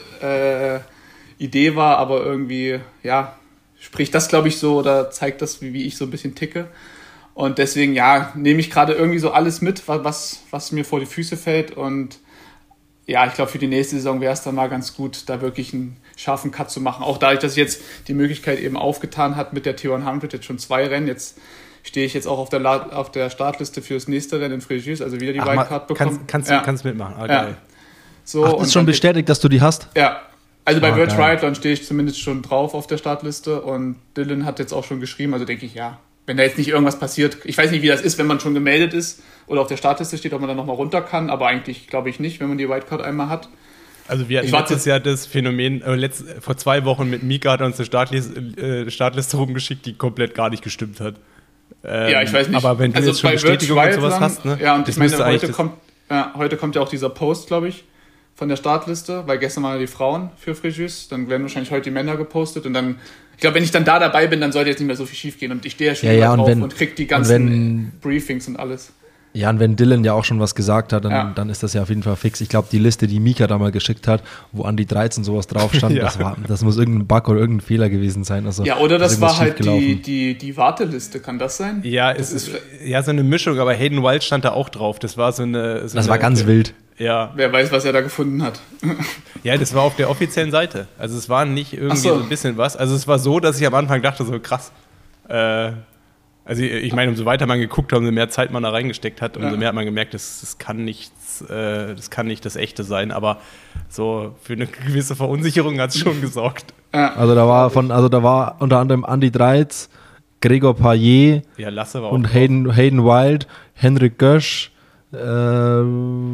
Idee war, aber irgendwie, ja, spricht das, glaube ich, so oder zeigt das, wie ich so ein bisschen ticke. Und deswegen, ja, nehme ich gerade irgendwie so alles mit, was mir vor die Füße fällt. Und ja, ich glaube, für die nächste Saison wäre es dann mal ganz gut, da wirklich einen scharfen Cut zu machen. Auch dadurch, dass ich jetzt die Möglichkeit eben aufgetan hat mit der T100, jetzt schon 2 Rennen. Jetzt stehe ich jetzt auch auf der Startliste für das nächste Rennen in Fréjus, also wieder die Wildcard bekommen. Kannst du mitmachen, okay. Ja. So, ist schon bestätigt, dass du die hast? Ja, also bei World Triathlon stehe ich zumindest schon drauf auf der Startliste und Dylan hat jetzt auch schon geschrieben, also denke ich, ja, wenn da jetzt nicht irgendwas passiert, ich weiß nicht, wie das ist, wenn man schon gemeldet ist oder auf der Startliste steht, ob man dann nochmal runter kann, aber eigentlich glaube ich nicht, wenn man die Wildcard einmal hat. Also wir hatten letztes Jahr das Phänomen, vor 2 Wochen mit Mika hat er uns eine Startliste rumgeschickt, die komplett gar nicht gestimmt hat. Ja, ich weiß nicht. Aber wenn du jetzt schon Bestätigung und sowas hast, ne? Ja, und ich meine, heute kommt ja auch dieser Post, glaube ich, von der Startliste, weil gestern waren ja die Frauen für Fréjus, dann werden wahrscheinlich heute die Männer gepostet und dann, ich glaube, wenn ich dann da dabei bin, dann sollte jetzt nicht mehr so viel schief gehen und ich stehe ja schon drauf und krieg die ganzen Briefings und alles. Ja, und wenn Dylan ja auch schon was gesagt hat, dann ist das ja auf jeden Fall fix. Ich glaube, die Liste, die Mika da mal geschickt hat, wo an die 13 sowas drauf stand, das muss irgendein Bug oder irgendein Fehler gewesen sein. Also, ja, oder das war halt die Warteliste, kann das sein? Ja, es ist so eine Mischung, aber Hayden Wild stand da auch drauf. Das war das war ganz wild. Ja. Wer weiß, was er da gefunden hat. Ja, das war auf der offiziellen Seite. Also es war nicht irgendwie so ein bisschen was. Also es war so, dass ich am Anfang dachte, so krass. Also ich meine, umso weiter man geguckt hat, umso mehr Zeit man da reingesteckt hat, umso mehr hat man gemerkt, das kann nicht das Echte sein. Aber so für eine gewisse Verunsicherung hat es schon gesorgt. Also da war unter anderem Andy Dreiz, Gregor Payet Lasse war und Hayden Wild, Henrik Gösch. Ja,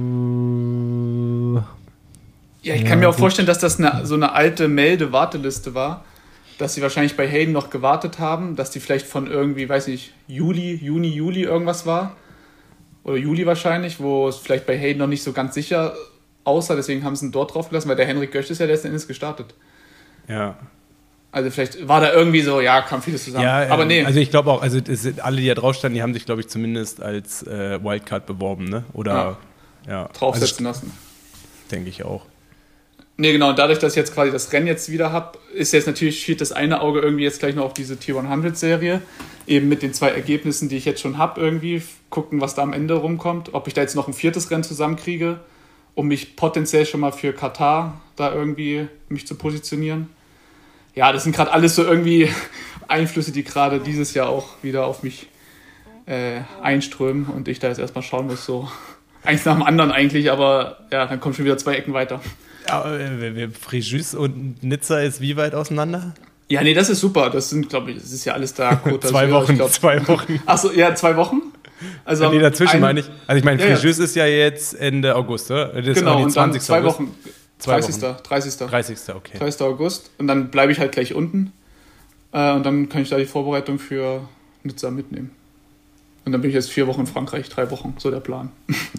ich kann mir auch vorstellen, dass das so eine alte Melde-Warteliste war, dass sie wahrscheinlich bei Hayden noch gewartet haben, dass die vielleicht von irgendwie, weiß nicht, Juni, Juli irgendwas war. Oder Juli wahrscheinlich, wo es vielleicht bei Hayden noch nicht so ganz sicher aussah, deswegen haben sie ihn dort drauf gelassen, weil der Henrik Gösch ist ja letzten Endes gestartet. Ja. Also vielleicht war da irgendwie so, kam vieles zusammen. Ja, aber nee. Also ich glaube auch, also alle, die da drauf standen, die haben sich, glaube ich, zumindest als Wildcard beworben, ne? Oder draufsetzen lassen. Denke ich auch. Nee, genau, und dadurch, dass ich jetzt quasi das Rennen jetzt wieder habe, ist jetzt natürlich, schielt das eine Auge irgendwie jetzt gleich noch auf diese T100-Serie, eben mit den 2 Ergebnissen, die ich jetzt schon habe irgendwie, gucken, was da am Ende rumkommt, ob ich da jetzt noch ein 4. Rennen zusammenkriege, um mich potenziell schon mal für Katar da irgendwie mich zu positionieren. Ja, das sind gerade alles so irgendwie Einflüsse, die gerade dieses Jahr auch wieder auf mich einströmen und ich da jetzt erstmal schauen muss, so eins nach dem anderen eigentlich, aber ja, dann kommen schon wieder 2 Ecken weiter. Ja, Fréjus und Nizza ist wie weit auseinander? Ja, nee, das ist super. Das sind, glaube ich, das ist ja alles da. Zwei Wochen. Achso, ja, 2 Wochen? Also nee, dazwischen meine ich. Also ich meine, Fréjus ist ja jetzt Ende August, oder? Das genau, und dann 2 Wochen. 30. 30. Okay. 30. August. Und dann bleibe ich halt gleich unten. Und dann kann ich da die Vorbereitung für Nizza mitnehmen. Und dann bin ich jetzt 4 Wochen in Frankreich, 3 Wochen, so der Plan.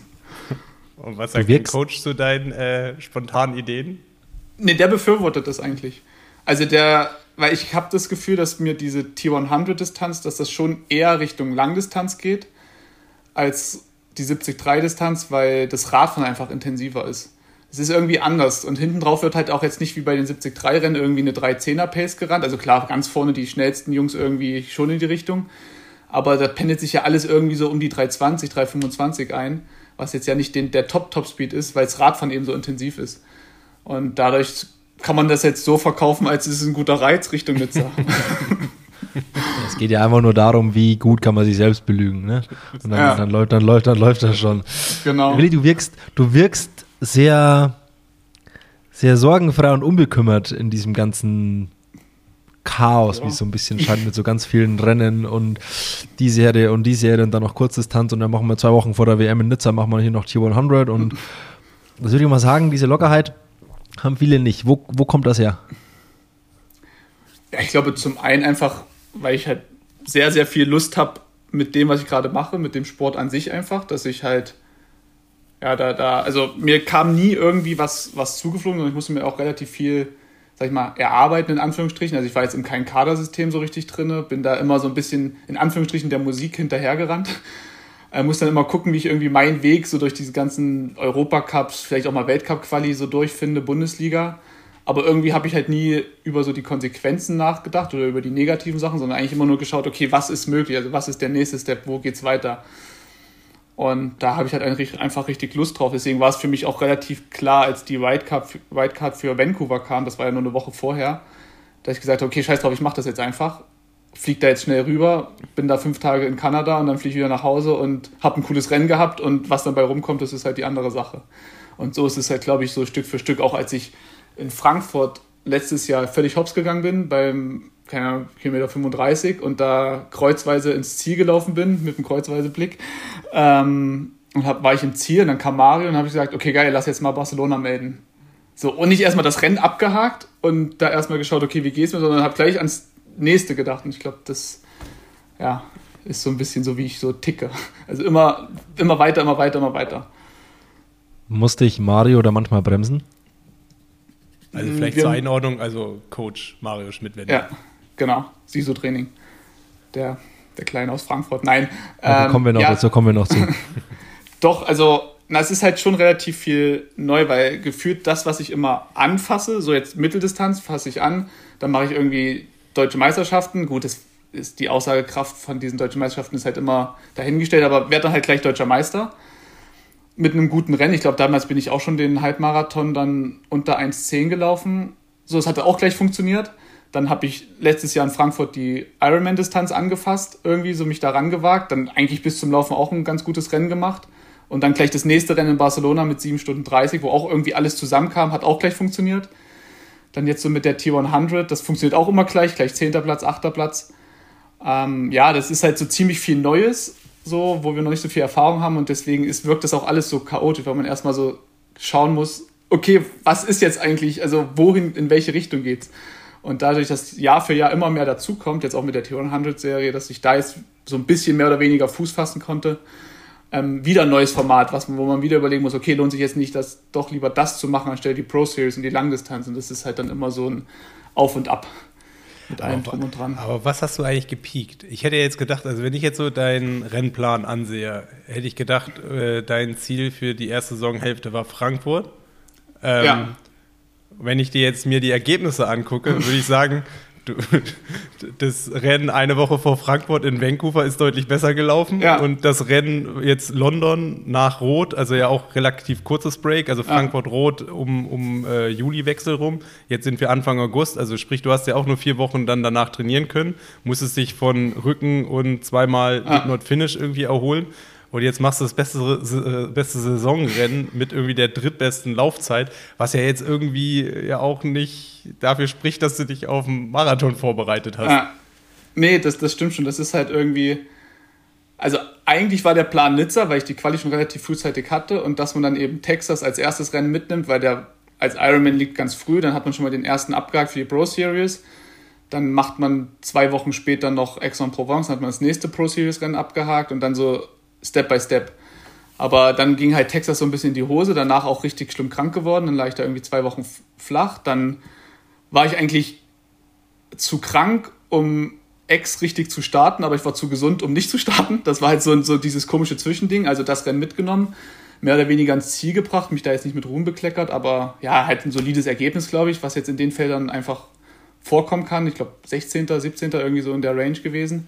Und was sagt der Coach zu deinen spontanen Ideen? Nee, der befürwortet das eigentlich. Also weil ich habe das Gefühl, dass mir diese T100-Distanz, dass das schon eher Richtung Langdistanz geht, als die 73-Distanz, weil das Radfahren einfach intensiver ist. Es ist irgendwie anders und hinten drauf wird halt auch jetzt nicht wie bei den 73-Rennen irgendwie eine 3:10er-Pace gerannt. Also klar, ganz vorne die schnellsten Jungs irgendwie schon in die Richtung, aber da pendelt sich ja alles irgendwie so um die 3:20, 3:25 ein, was jetzt ja nicht der Top-Speed ist, weil das Radfahren eben so intensiv ist. Und dadurch kann man das jetzt so verkaufen, als es ist ein guter Reiz Richtung Nizza. Es geht ja einfach nur darum, wie gut kann man sich selbst belügen, ne? Und dann läuft das schon. Genau. Willi, du wirkst sehr, sehr sorgenfrei und unbekümmert in diesem ganzen Chaos, wie es so ein bisschen scheint, mit so ganz vielen Rennen und die Serie und dann noch Kurzdistanz und dann machen wir 2 Wochen vor der WM in Nizza, machen wir hier noch T100 und das würde ich mal sagen, diese Lockerheit haben viele nicht. Wo kommt das her? Ja, ich glaube zum einen einfach, weil ich halt sehr, sehr viel Lust habe mit dem, was ich gerade mache, mit dem Sport an sich einfach, dass ich halt also mir kam nie irgendwie was zugeflogen, sondern ich musste mir auch relativ viel, sag ich mal, erarbeiten, in Anführungsstrichen. Also ich war jetzt in keinem Kadersystem so richtig drin, bin da immer so ein bisschen, in Anführungsstrichen, der Musik hinterhergerannt. Muss dann immer gucken, wie ich irgendwie meinen Weg so durch diese ganzen Europacups, vielleicht auch mal Weltcup-Quali so durchfinde, Bundesliga. Aber irgendwie habe ich halt nie über so die Konsequenzen nachgedacht oder über die negativen Sachen, sondern eigentlich immer nur geschaut, okay, was ist möglich, also was ist der nächste Step, wo geht's weiter? Und da habe ich halt einfach richtig Lust drauf. Deswegen war es für mich auch relativ klar, als die Wildcard für Vancouver kam, das war ja nur eine Woche vorher, dass ich gesagt habe, okay, scheiß drauf, ich mache das jetzt einfach. Fliege da jetzt schnell rüber, bin da 5 Tage in Kanada und dann fliege ich wieder nach Hause und habe ein cooles Rennen gehabt und was dabei rumkommt, das ist halt die andere Sache. Und so ist es halt, glaube ich, so Stück für Stück, auch als ich in Frankfurt letztes Jahr völlig hops gegangen bin, beim Kilometer 35 und da kreuzweise ins Ziel gelaufen bin, mit einem Kreuzweise-Blick. Und war ich im Ziel und dann kam Mario und habe ich gesagt, okay, geil, lass jetzt mal Barcelona melden. So, und nicht erstmal das Rennen abgehakt und da erstmal geschaut, okay, wie geht's mir, sondern habe gleich ans Nächste gedacht. Und ich glaube, das ist so ein bisschen so, wie ich so ticke. Also immer weiter. Musste ich Mario da manchmal bremsen? Also vielleicht zur Einordnung, also Coach Mario Schmidt. Ja, genau. SISU-Training. Der der Kleine aus Frankfurt. Nein. Dazu kommen wir noch zu. Doch, also es ist halt schon relativ viel neu, weil gefühlt das, was ich immer anfasse, so jetzt Mitteldistanz fasse ich an, dann mache ich irgendwie Deutsche Meisterschaften. Gut, das ist die Aussagekraft von diesen Deutschen Meisterschaften ist halt immer dahingestellt, aber werde dann halt gleich Deutscher Meister mit einem guten Rennen. Ich glaube, damals bin ich auch schon den Halbmarathon dann unter 1,10 gelaufen. So, es hatte auch gleich funktioniert. Dann habe ich letztes Jahr in Frankfurt die Ironman-Distanz angefasst, irgendwie so mich da rangewagt. Dann eigentlich bis zum Laufen auch ein ganz gutes Rennen gemacht. Und dann gleich das nächste Rennen in Barcelona mit 7 Stunden 30, wo auch irgendwie alles zusammenkam, hat auch gleich funktioniert. Dann jetzt so mit der T100, das funktioniert auch immer gleich 10. Platz, 8. Platz. Das ist halt so ziemlich viel Neues, so, wo wir noch nicht so viel Erfahrung haben und deswegen wirkt das auch alles so chaotisch, weil man erstmal so schauen muss, okay, was ist jetzt eigentlich, also wohin, in welche Richtung geht's? Und dadurch, dass Jahr für Jahr immer mehr dazukommt, jetzt auch mit der T100-Serie, dass ich da jetzt so ein bisschen mehr oder weniger Fuß fassen konnte, wieder ein neues Format, wo man wieder überlegen muss, okay, lohnt sich jetzt nicht, doch lieber das zu machen, anstelle die Pro-Series und die Langdistanz. Und das ist halt dann immer so ein Auf und Ab mit allem drum und dran. Aber was hast du eigentlich gepiekt? Ich hätte jetzt gedacht, also wenn ich jetzt so deinen Rennplan ansehe, hätte ich gedacht, dein Ziel für die erste Saisonhälfte war Frankfurt. Ja. Wenn ich dir jetzt mir die Ergebnisse angucke, würde ich sagen, das Rennen eine Woche vor Frankfurt in Vancouver ist deutlich besser gelaufen. Ja. Und das Rennen jetzt London nach Rot, also ja auch relativ kurzes Break, also Frankfurt-Rot um Juliwechsel rum. Jetzt sind wir Anfang August, also sprich, du hast ja auch nur 4 Wochen dann danach trainieren können, musstest dich von Rücken und zweimal Did Not Finish irgendwie erholen. Und jetzt machst du das beste Saisonrennen mit irgendwie der drittbesten Laufzeit, was ja jetzt irgendwie ja auch nicht dafür spricht, dass du dich auf einen Marathon vorbereitet hast. Nee, das stimmt schon. Das ist halt irgendwie, also eigentlich war der Plan Nizza, weil ich die Quali schon relativ frühzeitig hatte und dass man dann eben Texas als erstes Rennen mitnimmt, weil der als Ironman liegt ganz früh, dann hat man schon mal den ersten abgehakt für die Pro Series. Dann macht man 2 Wochen später noch Aix-en-Provence, dann hat man das nächste Pro Series Rennen abgehakt und dann so Step by Step. Aber dann ging halt Texas so ein bisschen in die Hose, danach auch richtig schlimm krank geworden, dann lag ich da irgendwie 2 Wochen flach, dann war ich eigentlich zu krank, um Aix richtig zu starten, aber ich war zu gesund, um nicht zu starten. Das war halt so dieses komische Zwischending, also das Rennen mitgenommen, mehr oder weniger ans Ziel gebracht, mich da jetzt nicht mit Ruhm bekleckert, aber ja, halt ein solides Ergebnis, glaube ich, was jetzt in den Feldern einfach vorkommen kann. Ich glaube 16., 17. irgendwie so in der Range gewesen.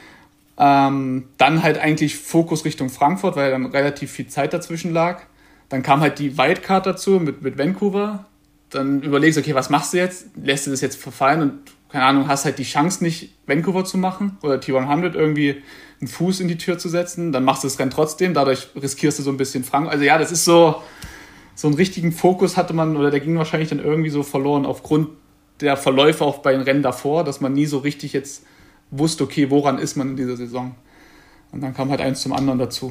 Dann halt eigentlich Fokus Richtung Frankfurt, weil dann relativ viel Zeit dazwischen lag. Dann kam halt die Wildcard dazu mit Vancouver. Dann überlegst du, okay, was machst du jetzt? Lässt du das jetzt verfallen und, keine Ahnung, hast halt die Chance nicht, Vancouver zu machen oder T100 irgendwie einen Fuß in die Tür zu setzen. Dann machst du das Rennen trotzdem, dadurch riskierst du so ein bisschen Frankfurt. Also ja, das ist so einen richtigen Fokus hatte man, oder der ging wahrscheinlich dann irgendwie so verloren aufgrund der Verläufe auch bei den Rennen davor, dass man nie so richtig jetzt wusste, okay, woran ist man in dieser Saison? Und dann kam halt eins zum anderen dazu.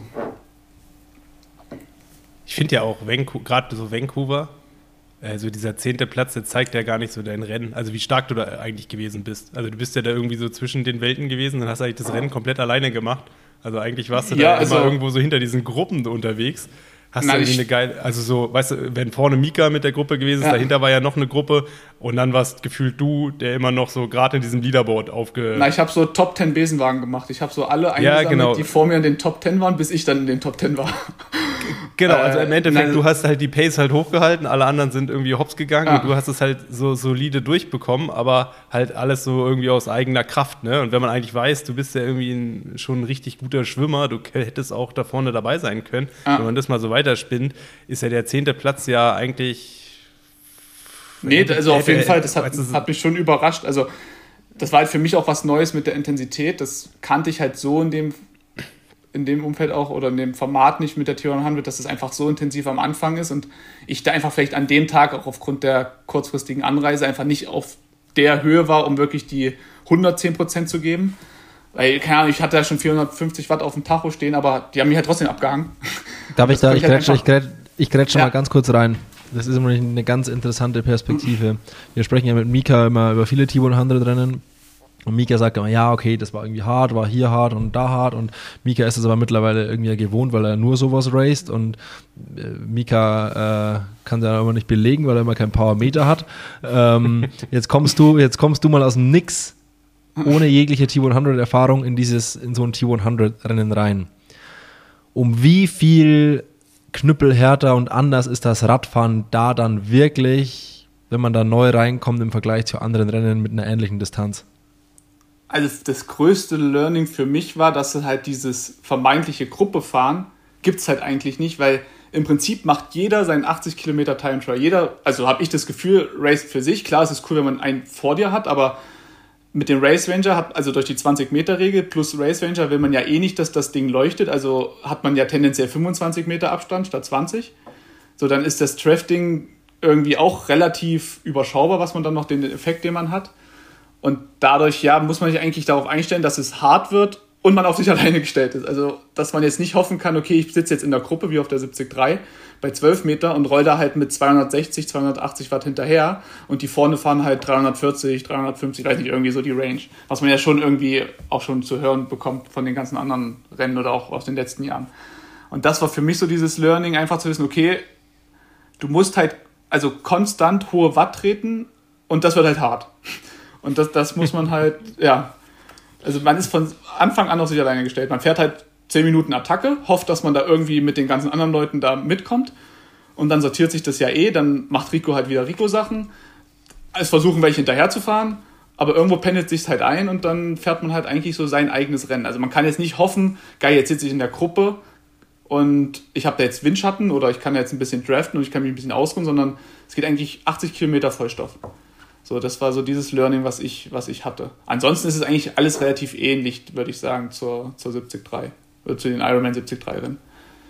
Ich finde ja auch, gerade so Vancouver, also dieser 10. Platz, der zeigt ja gar nicht so dein Rennen, also wie stark du da eigentlich gewesen bist. Also du bist ja da irgendwie so zwischen den Welten gewesen, dann hast du eigentlich das Rennen komplett alleine gemacht. Also eigentlich warst du da immer irgendwo so hinter diesen Gruppen unterwegs. Hast du irgendwie eine geile, also so, weißt du, wenn vorne Mika mit der Gruppe gewesen ist, dahinter war ja noch eine Gruppe und dann warst gefühlt du, der immer noch so gerade in diesem Leaderboard ich habe so Top 10 Besenwagen gemacht. Ich habe so alle eingesammelt, die vor mir in den Top 10 waren, bis ich dann in den Top 10 war. Genau, also im Endeffekt, du hast halt die Pace halt hochgehalten, alle anderen sind irgendwie hops gegangen und du hast es halt so solide durchbekommen, aber halt alles so irgendwie aus eigener Kraft, ne? Und wenn man eigentlich weiß, du bist ja irgendwie schon ein richtig guter Schwimmer, du hättest auch da vorne dabei sein können, wenn man das mal so weiterspinnt, ist ja der 10. Platz ja eigentlich... Nee, also auf jeden Fall, das hat mich schon überrascht, also das war halt für mich auch was Neues mit der Intensität, das kannte ich halt so in dem Umfeld auch oder in dem Format nicht mit der T100, dass es einfach so intensiv am Anfang ist und ich da einfach vielleicht an dem Tag auch aufgrund der kurzfristigen Anreise einfach nicht auf der Höhe war, um wirklich die 110% zu geben. Weil, keine Ahnung, ich hatte ja schon 450 Watt auf dem Tacho stehen, aber die haben mich halt trotzdem abgehangen. Darf ich da, ich grätsche mal ganz kurz rein. Das ist immer eine ganz interessante Perspektive. Wir sprechen ja mit Mika immer über viele T100-Rennen. Und Mika sagt immer, ja, okay, das war irgendwie hart, war hier hart und da hart. Und Mika ist es aber mittlerweile irgendwie gewohnt, weil er nur sowas raced. Und Mika kann es ja immer nicht belegen, weil er immer kein Powermeter hat. Jetzt kommst du mal aus dem Nix ohne jegliche T100-Erfahrung in so ein T100-Rennen rein. Um wie viel knüppelhärter und anders ist das Radfahren da dann wirklich, wenn man da neu reinkommt im Vergleich zu anderen Rennen mit einer ähnlichen Distanz? Also das größte Learning für mich war, dass halt dieses vermeintliche Gruppefahren gibt es halt eigentlich nicht, weil im Prinzip macht jeder seinen 80 Kilometer Time Trial. Jeder, also habe ich das Gefühl, raced für sich. Klar, es ist cool, wenn man einen vor dir hat, aber mit dem Race Ranger, also durch die 20-Meter-Regel plus Race Ranger will man ja eh nicht, dass das Ding leuchtet. Also hat man ja tendenziell 25 Meter Abstand statt 20. So, dann ist das Drafting irgendwie auch relativ überschaubar, was man dann noch den Effekt, den man hat. Und dadurch, ja, muss man sich eigentlich darauf einstellen, dass es hart wird und man auf sich alleine gestellt ist. Also, dass man jetzt nicht hoffen kann, okay, ich sitze jetzt in der Gruppe, wie auf der 73 bei 12 Meter und roll da halt mit 260, 280 Watt hinterher und die vorne fahren halt 340, 350, weiß nicht, irgendwie so die Range. Was man ja schon irgendwie auch schon zu hören bekommt von den ganzen anderen Rennen oder auch aus den letzten Jahren. Und das war für mich so dieses Learning, einfach zu wissen, okay, du musst halt also konstant hohe Watt treten und das wird halt hart. Und das muss man halt, ja, also man ist von Anfang an auf sich alleine gestellt. Man fährt halt 10 Minuten Attacke, hofft, dass man da irgendwie mit den ganzen anderen Leuten da mitkommt und dann sortiert sich das ja dann macht Rico halt wieder Rico-Sachen. Es versuchen welche hinterher zu fahren, aber irgendwo pendelt sich halt ein und dann fährt man halt eigentlich so sein eigenes Rennen. Also man kann jetzt nicht hoffen, geil, jetzt sitze ich in der Gruppe und ich habe da jetzt Windschatten oder ich kann jetzt ein bisschen draften und ich kann mich ein bisschen ausruhen, sondern es geht eigentlich 80 Kilometer Vollstoff. So, das war so dieses Learning, was ich hatte. Ansonsten ist es eigentlich alles relativ ähnlich, würde ich sagen, zur 73 oder zu den Ironman 73 Rennen.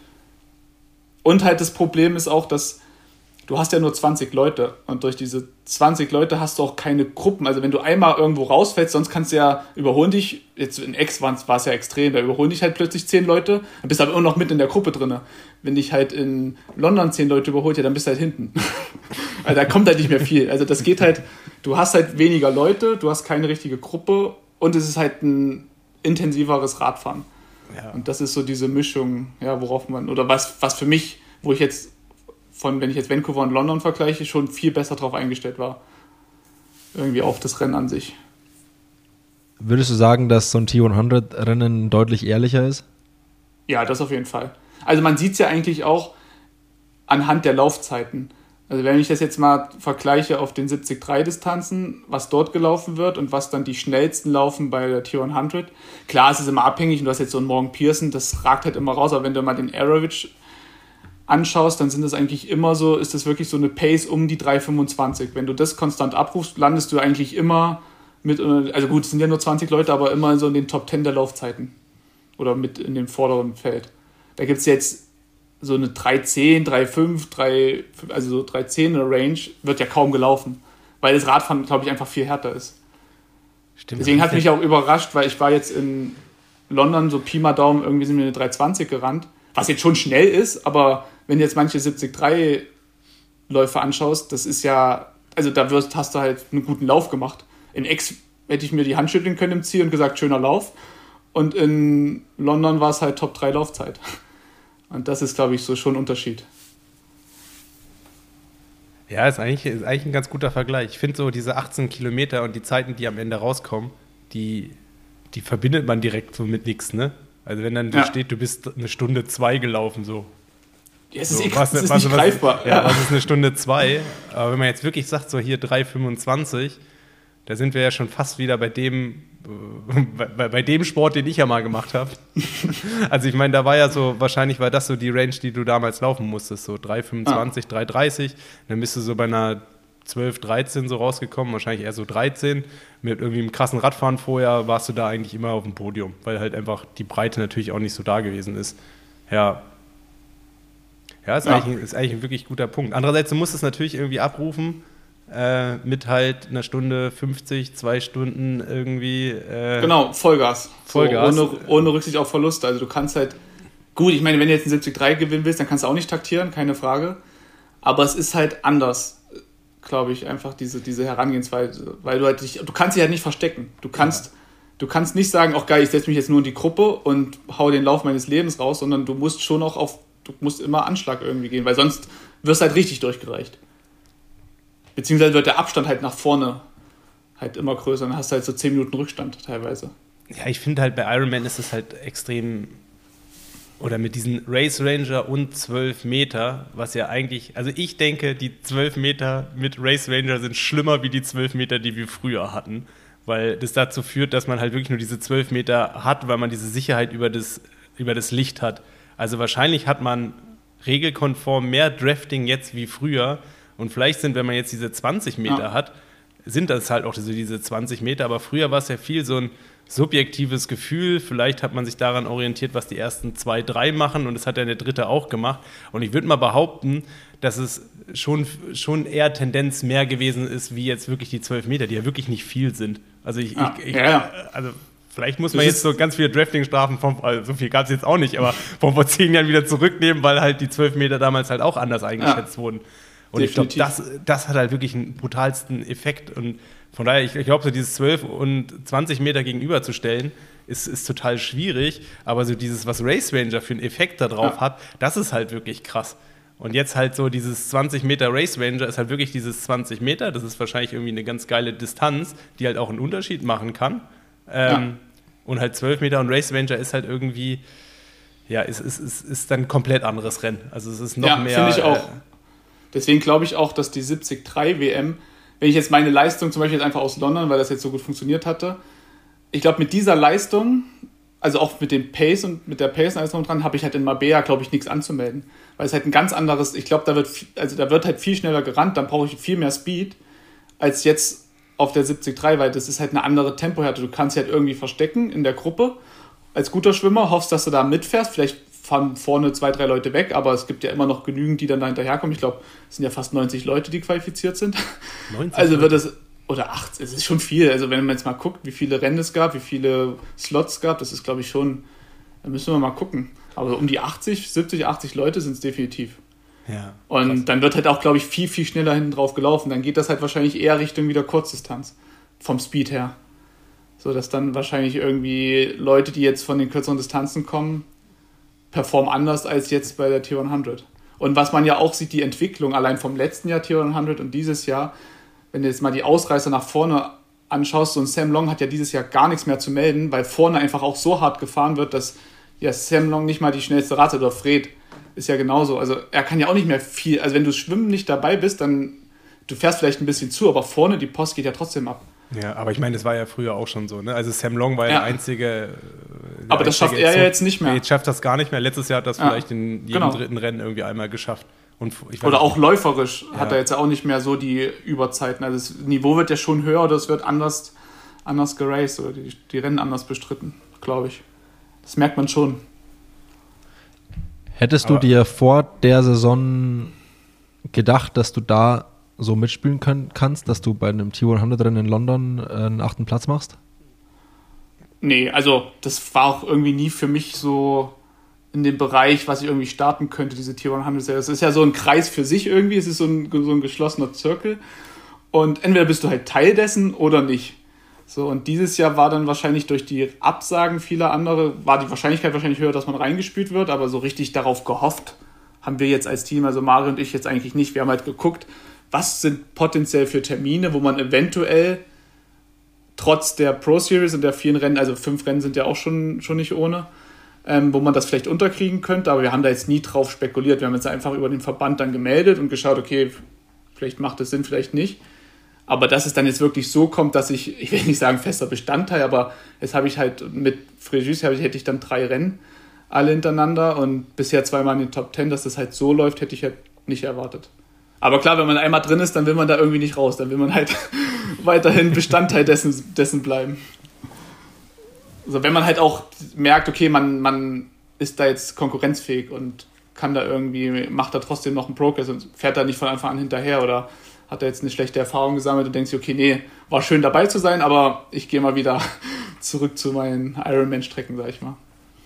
Und halt das Problem ist auch, dass du hast ja nur 20 Leute und durch diese 20 Leute hast du auch keine Gruppen. Also wenn du einmal irgendwo rausfällst, sonst kannst du ja überholen dich, jetzt in X war es ja extrem, da überholen dich halt plötzlich 10 Leute, dann bist du aber immer noch mit in der Gruppe drin. Wenn dich halt in London 10 Leute überholt, ja, dann bist du halt hinten. Also da kommt halt nicht mehr viel. Also das geht halt, du hast halt weniger Leute, du hast keine richtige Gruppe und es ist halt ein intensiveres Radfahren. Ja. Und das ist so diese Mischung, ja, worauf man, oder was für mich, wo ich jetzt wenn ich jetzt Vancouver und London vergleiche, schon viel besser drauf eingestellt war. Irgendwie auf das Rennen an sich. Würdest du sagen, dass so ein T100-Rennen deutlich ehrlicher ist? Ja, das auf jeden Fall. Also man sieht es ja eigentlich auch anhand der Laufzeiten. Also wenn ich das jetzt mal vergleiche auf den 73-Distanzen, was dort gelaufen wird und was dann die schnellsten laufen bei der T100. Klar, es ist immer abhängig und du hast jetzt so einen Morgan Pearson, das ragt halt immer raus, aber wenn du mal den Average anschaust, dann sind das eigentlich immer so, ist das wirklich so eine Pace um die 3,25. Wenn du das konstant abrufst, landest du eigentlich immer mit, also gut, es sind ja nur 20 Leute, aber immer so in den Top 10 der Laufzeiten. Oder mit in dem vorderen Feld. Da gibt es jetzt so eine 3,10, 3,5, also so 3,10er Range, wird ja kaum gelaufen. Weil das Radfahren, glaube ich, einfach viel härter ist. Stimmt. Deswegen hat mich auch überrascht, weil ich war jetzt in London, so Pi mal Daumen, irgendwie sind wir eine 3,20 gerannt. Was jetzt schon schnell ist, aber wenn du jetzt manche 73-Läufe anschaust, das ist ja, also da hast du halt einen guten Lauf gemacht. In X hätte ich mir die Hand schütteln können im Ziel und gesagt, schöner Lauf. Und in London war es halt Top 3 Laufzeit. Und das ist, glaube ich, so schon ein Unterschied. Ja, ist eigentlich ein ganz guter Vergleich. Ich finde so diese 18 Kilometer und die Zeiten, die am Ende rauskommen, die verbindet man direkt so mit nichts, ne? Also wenn dann steht, du bist eine Stunde 2 gelaufen, so. Ja, es ist, nicht greifbar. Was ist eine Stunde 2? Aber wenn man jetzt wirklich sagt, so hier 3,25, da sind wir ja schon fast wieder bei dem Sport, den ich ja mal gemacht habe. Also ich meine, da war ja so, wahrscheinlich war das so die Range, die du damals laufen musstest, so 3,25, 3,30. Dann bist du so bei einer 12, 13 so rausgekommen, wahrscheinlich eher so 13. Mit irgendwie einem krassen Radfahren vorher warst du da eigentlich immer auf dem Podium, weil halt einfach die Breite natürlich auch nicht so da gewesen ist. Ja, ist eigentlich ein wirklich guter Punkt. Andererseits, du musst es natürlich irgendwie abrufen mit halt einer Stunde 50, 2 Stunden irgendwie. Genau, Vollgas. So, ohne Rücksicht auf Verluste. Also du kannst halt, gut, ich meine, wenn du jetzt einen 73 gewinnen willst, dann kannst du auch nicht taktieren, keine Frage. Aber es ist halt anders, glaube ich, einfach diese Herangehensweise. Weil du kannst dich halt nicht verstecken. Du kannst nicht sagen, ach geil, ich setze mich jetzt nur in die Gruppe und hau den Lauf meines Lebens raus, sondern du musst schon auch du musst immer Anschlag irgendwie gehen, weil sonst wirst du halt richtig durchgereicht. Beziehungsweise wird der Abstand halt nach vorne halt immer größer. Dann hast du halt so 10 Minuten Rückstand teilweise. Ja, ich finde halt bei Ironman ist es halt extrem, oder mit diesen Race Ranger und 12 Meter, was ja eigentlich, also ich denke, die 12 Meter mit Race Ranger sind schlimmer wie die 12 Meter, die wir früher hatten, weil das dazu führt, dass man halt wirklich nur diese 12 Meter hat, weil man diese Sicherheit über das Licht hat. Also wahrscheinlich hat man regelkonform mehr Drafting jetzt wie früher und vielleicht sind, wenn man jetzt diese 20 Meter hat, sind das halt auch diese 20 Meter, aber früher war es ja viel so ein subjektives Gefühl, vielleicht hat man sich daran orientiert, was die ersten 2, 3 machen und das hat ja der dritte auch gemacht und ich würde mal behaupten, dass es schon eher Tendenz mehr gewesen ist, wie jetzt wirklich die 12 Meter, die ja wirklich nicht viel sind. Also also vielleicht muss man jetzt so ganz viele Drafting-Strafen also so viel gab es jetzt auch nicht, aber vor 10 Jahren wieder zurücknehmen, weil halt die 12 Meter damals halt auch anders eingeschätzt wurden. Und definitiv. Ich glaube, das hat halt wirklich einen brutalsten Effekt. Und von daher, ich glaube, so dieses 12 und 20 Meter gegenüberzustellen, ist total schwierig. Aber so dieses, was Race Ranger für einen Effekt da drauf hat, das ist halt wirklich krass. Und jetzt halt so dieses 20 Meter Race Ranger ist halt wirklich dieses 20 Meter. Das ist wahrscheinlich irgendwie eine ganz geile Distanz, die halt auch einen Unterschied machen kann. Und halt 12 Meter und Race Ranger ist halt irgendwie, ja, ist dann ein komplett anderes Rennen. Also es ist noch mehr. Ja, finde ich auch. Deswegen glaube ich auch, dass die 73 WM, wenn ich jetzt meine Leistung zum Beispiel jetzt einfach aus London, weil das jetzt so gut funktioniert hatte, ich glaube mit dieser Leistung, also auch mit dem Pace und mit der Pace und alles noch dran, habe ich halt in Marbella, glaube ich, nichts anzumelden. Weil es halt ein ganz anderes, ich glaube, da wird halt viel schneller gerannt, dann brauche ich viel mehr Speed, als jetzt auf der 73, weil das ist halt eine andere Tempohärte. Du kannst dich halt irgendwie verstecken in der Gruppe als guter Schwimmer, hoffst, dass du da mitfährst, vielleicht fahren vorne 2, 3 Leute weg, aber es gibt ja immer noch genügend, die dann da hinterherkommen. Ich glaube, es sind ja fast 90 Leute, die qualifiziert sind. 90 also wird es, oder 80, es ist schon viel. Also wenn man jetzt mal guckt, wie viele Rennen es gab, wie viele Slots es gab, das ist, glaube ich, schon, da müssen wir mal gucken. Aber um die 70, 80 Leute sind es definitiv. Ja, und krass. Dann wird halt auch, glaube ich, viel, viel schneller hinten drauf gelaufen. Dann geht das halt wahrscheinlich eher Richtung wieder Kurzdistanz, vom Speed her. So dass dann wahrscheinlich irgendwie Leute, die jetzt von den kürzeren Distanzen kommen, performen anders als jetzt bei der T100. Und was man ja auch sieht, die Entwicklung allein vom letzten Jahr T100 und dieses Jahr, wenn du jetzt mal die Ausreißer nach vorne anschaust, so ein Sam Long hat ja dieses Jahr gar nichts mehr zu melden, weil vorne einfach auch so hart gefahren wird, dass ja Sam Long nicht mal die schnellste Rate, oder Fred ist ja genauso. Also er kann ja auch nicht mehr viel, also wenn du Schwimmen nicht dabei bist, dann du fährst vielleicht ein bisschen zu, aber vorne die Post geht ja trotzdem ab. Ja, aber ich meine, das war ja früher auch schon so, ne? Also Sam Long war ja der einzige. Aber das schafft er ja jetzt nicht mehr. Jetzt schafft das gar nicht mehr. Letztes Jahr hat das vielleicht in jedem dritten Rennen irgendwie einmal geschafft. Und oder auch läuferisch hat er jetzt auch nicht mehr so die Überzeiten. Also das Niveau wird ja schon höher oder es wird anders geraced oder die Rennen anders bestritten, glaube ich. Das merkt man schon. Hättest du dir vor der Saison gedacht, dass du da so mitspielen kannst, dass du bei einem T100-Rennen in London einen 8. Platz machst? Nee, also das war auch irgendwie nie für mich so in dem Bereich, was ich irgendwie starten könnte, diese T100-Serie. Es ist ja so ein Kreis für sich irgendwie, es ist so ein geschlossener Zirkel und entweder bist du halt Teil dessen oder nicht. So, und dieses Jahr war dann wahrscheinlich durch die Absagen vieler andere, war die Wahrscheinlichkeit wahrscheinlich höher, dass man reingespielt wird, aber so richtig darauf gehofft haben wir jetzt als Team, also Mario und ich jetzt eigentlich nicht. Wir haben halt geguckt, was sind potenziell für Termine, wo man eventuell trotz der Pro Series und der vielen Rennen, also 5 Rennen sind ja auch schon nicht ohne, wo man das vielleicht unterkriegen könnte, aber wir haben da jetzt nie drauf spekuliert. Wir haben jetzt einfach über den Verband dann gemeldet und geschaut, okay, vielleicht macht es Sinn, vielleicht nicht. Aber dass es dann jetzt wirklich so kommt, dass ich will nicht sagen fester Bestandteil, aber jetzt habe ich halt mit Fréjus hätte ich dann 3 Rennen alle hintereinander und bisher 2-mal in den Top 10, dass das halt so läuft, hätte ich halt nicht erwartet. Aber klar, wenn man einmal drin ist, dann will man da irgendwie nicht raus. Dann will man halt weiterhin Bestandteil dessen bleiben. Also wenn man halt auch merkt, okay, man ist da jetzt konkurrenzfähig und kann da irgendwie, macht da trotzdem noch einen Progress und fährt da nicht von Anfang an hinterher oder hat da jetzt eine schlechte Erfahrung gesammelt und denkt sich, okay, nee, war schön dabei zu sein, aber ich gehe mal wieder zurück zu meinen Ironman-Strecken, sag ich mal.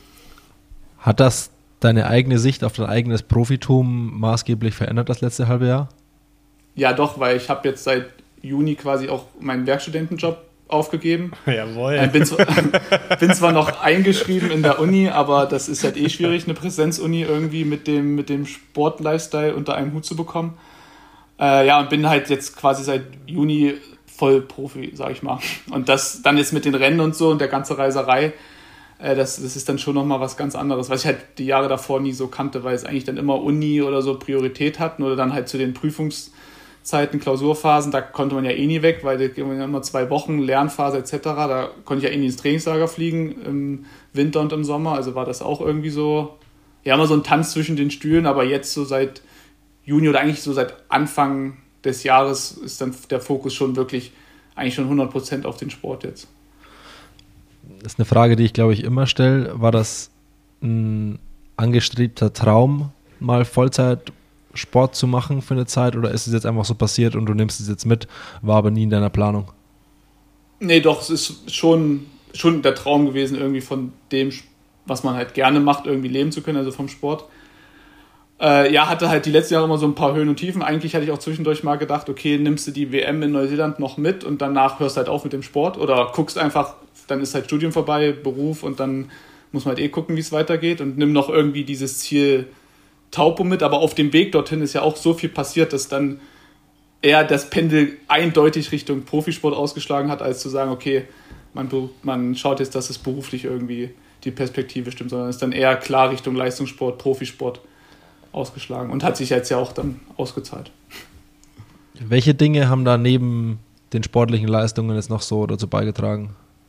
Hat das deine eigene Sicht auf dein eigenes Profitum maßgeblich verändert das letzte halbe Jahr? Ja, doch, weil ich habe jetzt seit Juni quasi auch meinen Werkstudentenjob aufgegeben. Jawohl. Bin zwar noch eingeschrieben in der Uni, aber das ist halt schwierig, eine Präsenzuni irgendwie mit dem Sport-Lifestyle unter einem Hut zu bekommen. Und bin halt jetzt quasi seit Juni Vollprofi, sag ich mal. Und das dann jetzt mit den Rennen und so und der ganze Reiserei, das ist dann schon nochmal was ganz anderes, was ich halt die Jahre davor nie so kannte, weil es eigentlich dann immer Uni oder so Priorität hatten oder dann halt zu den Prüfungszeiten, Klausurphasen, da konnte man ja eh nie weg, weil da gehen ja immer 2 Wochen, Lernphase etc., da konnte ich ja eh nie ins Trainingslager fliegen, im Winter und im Sommer, also war das auch irgendwie so, ja, immer so ein Tanz zwischen den Stühlen, aber jetzt so seit Juni oder eigentlich so seit Anfang des Jahres ist dann der Fokus schon wirklich eigentlich schon 100% auf den Sport jetzt. Das ist eine Frage, die ich, glaube ich, immer stelle. War das ein angestrebter Traum, mal Vollzeit Sport zu machen für eine Zeit, oder ist es jetzt einfach so passiert und du nimmst es jetzt mit, war aber nie in deiner Planung? Nee, doch, es ist schon der Traum gewesen, irgendwie von dem, was man halt gerne macht, irgendwie leben zu können, also vom Sport. Ja, hatte halt die letzten Jahre immer so ein paar Höhen und Tiefen. Eigentlich hatte ich auch zwischendurch mal gedacht, okay, nimmst du die WM in Neuseeland noch mit und danach hörst du halt auf mit dem Sport oder guckst einfach, dann ist halt Studium vorbei, Beruf und dann muss man halt gucken, wie es weitergeht und nimm noch irgendwie dieses Ziel Taupo mit. Aber auf dem Weg dorthin ist ja auch so viel passiert, dass dann eher das Pendel eindeutig Richtung Profisport ausgeschlagen hat, als zu sagen, okay, man schaut jetzt, dass es beruflich irgendwie die Perspektive stimmt, sondern es ist dann eher klar Richtung Leistungssport, Profisport ausgeschlagen und hat sich jetzt ja auch dann ausgezahlt. Welche Dinge haben da neben den sportlichen Leistungen jetzt noch so dazu beigetragen?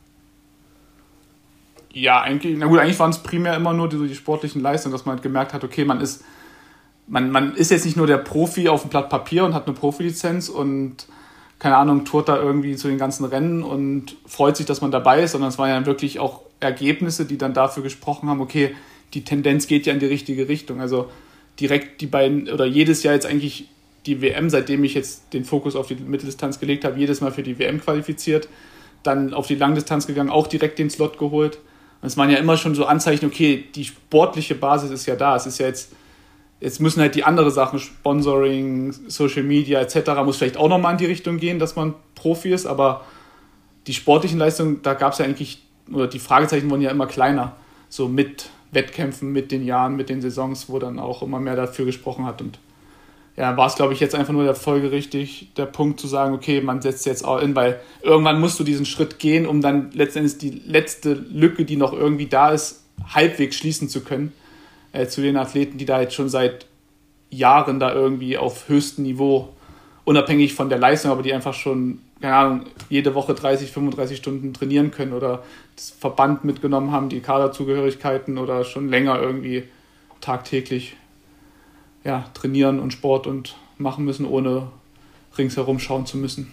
Ja, eigentlich waren es primär immer nur die sportlichen Leistungen, dass man halt gemerkt hat, okay, man ist jetzt nicht nur der Profi auf dem Blatt Papier und hat eine Profilizenz und keine Ahnung, tourt da irgendwie zu den ganzen Rennen und freut sich, dass man dabei ist, sondern es waren ja wirklich auch Ergebnisse, die dann dafür gesprochen haben, okay, die Tendenz geht ja in die richtige Richtung. Also direkt die beiden, oder jedes Jahr jetzt eigentlich die WM, seitdem ich jetzt den Fokus auf die Mitteldistanz gelegt habe, jedes Mal für die WM qualifiziert, dann auf die Langdistanz gegangen, auch direkt den Slot geholt. Und es waren ja immer schon so Anzeichen, okay, die sportliche Basis ist ja da. Es ist ja jetzt müssen halt die anderen Sachen, Sponsoring, Social Media etc., muss vielleicht auch nochmal in die Richtung gehen, dass man Profi ist, aber die sportlichen Leistungen, da gab es ja eigentlich, oder die Fragezeichen wurden ja immer kleiner, so mit Wettkämpfen, mit den Jahren, mit den Saisons, wo dann auch immer mehr dafür gesprochen hat. Und ja, war es, glaube ich, jetzt einfach nur folgerichtig, der Punkt zu sagen, okay, man setzt jetzt auch in, weil irgendwann musst du diesen Schritt gehen, um dann letztendlich die letzte Lücke, die noch irgendwie da ist, halbwegs schließen zu können, zu den Athleten, die da jetzt schon seit Jahren da irgendwie auf höchstem Niveau, unabhängig von der Leistung, aber die einfach schon, keine Ahnung, jede Woche 30, 35 Stunden trainieren können oder das Verband mitgenommen haben, die Kaderzugehörigkeiten oder schon länger irgendwie tagtäglich trainieren und Sport und machen müssen, ohne ringsherum schauen zu müssen.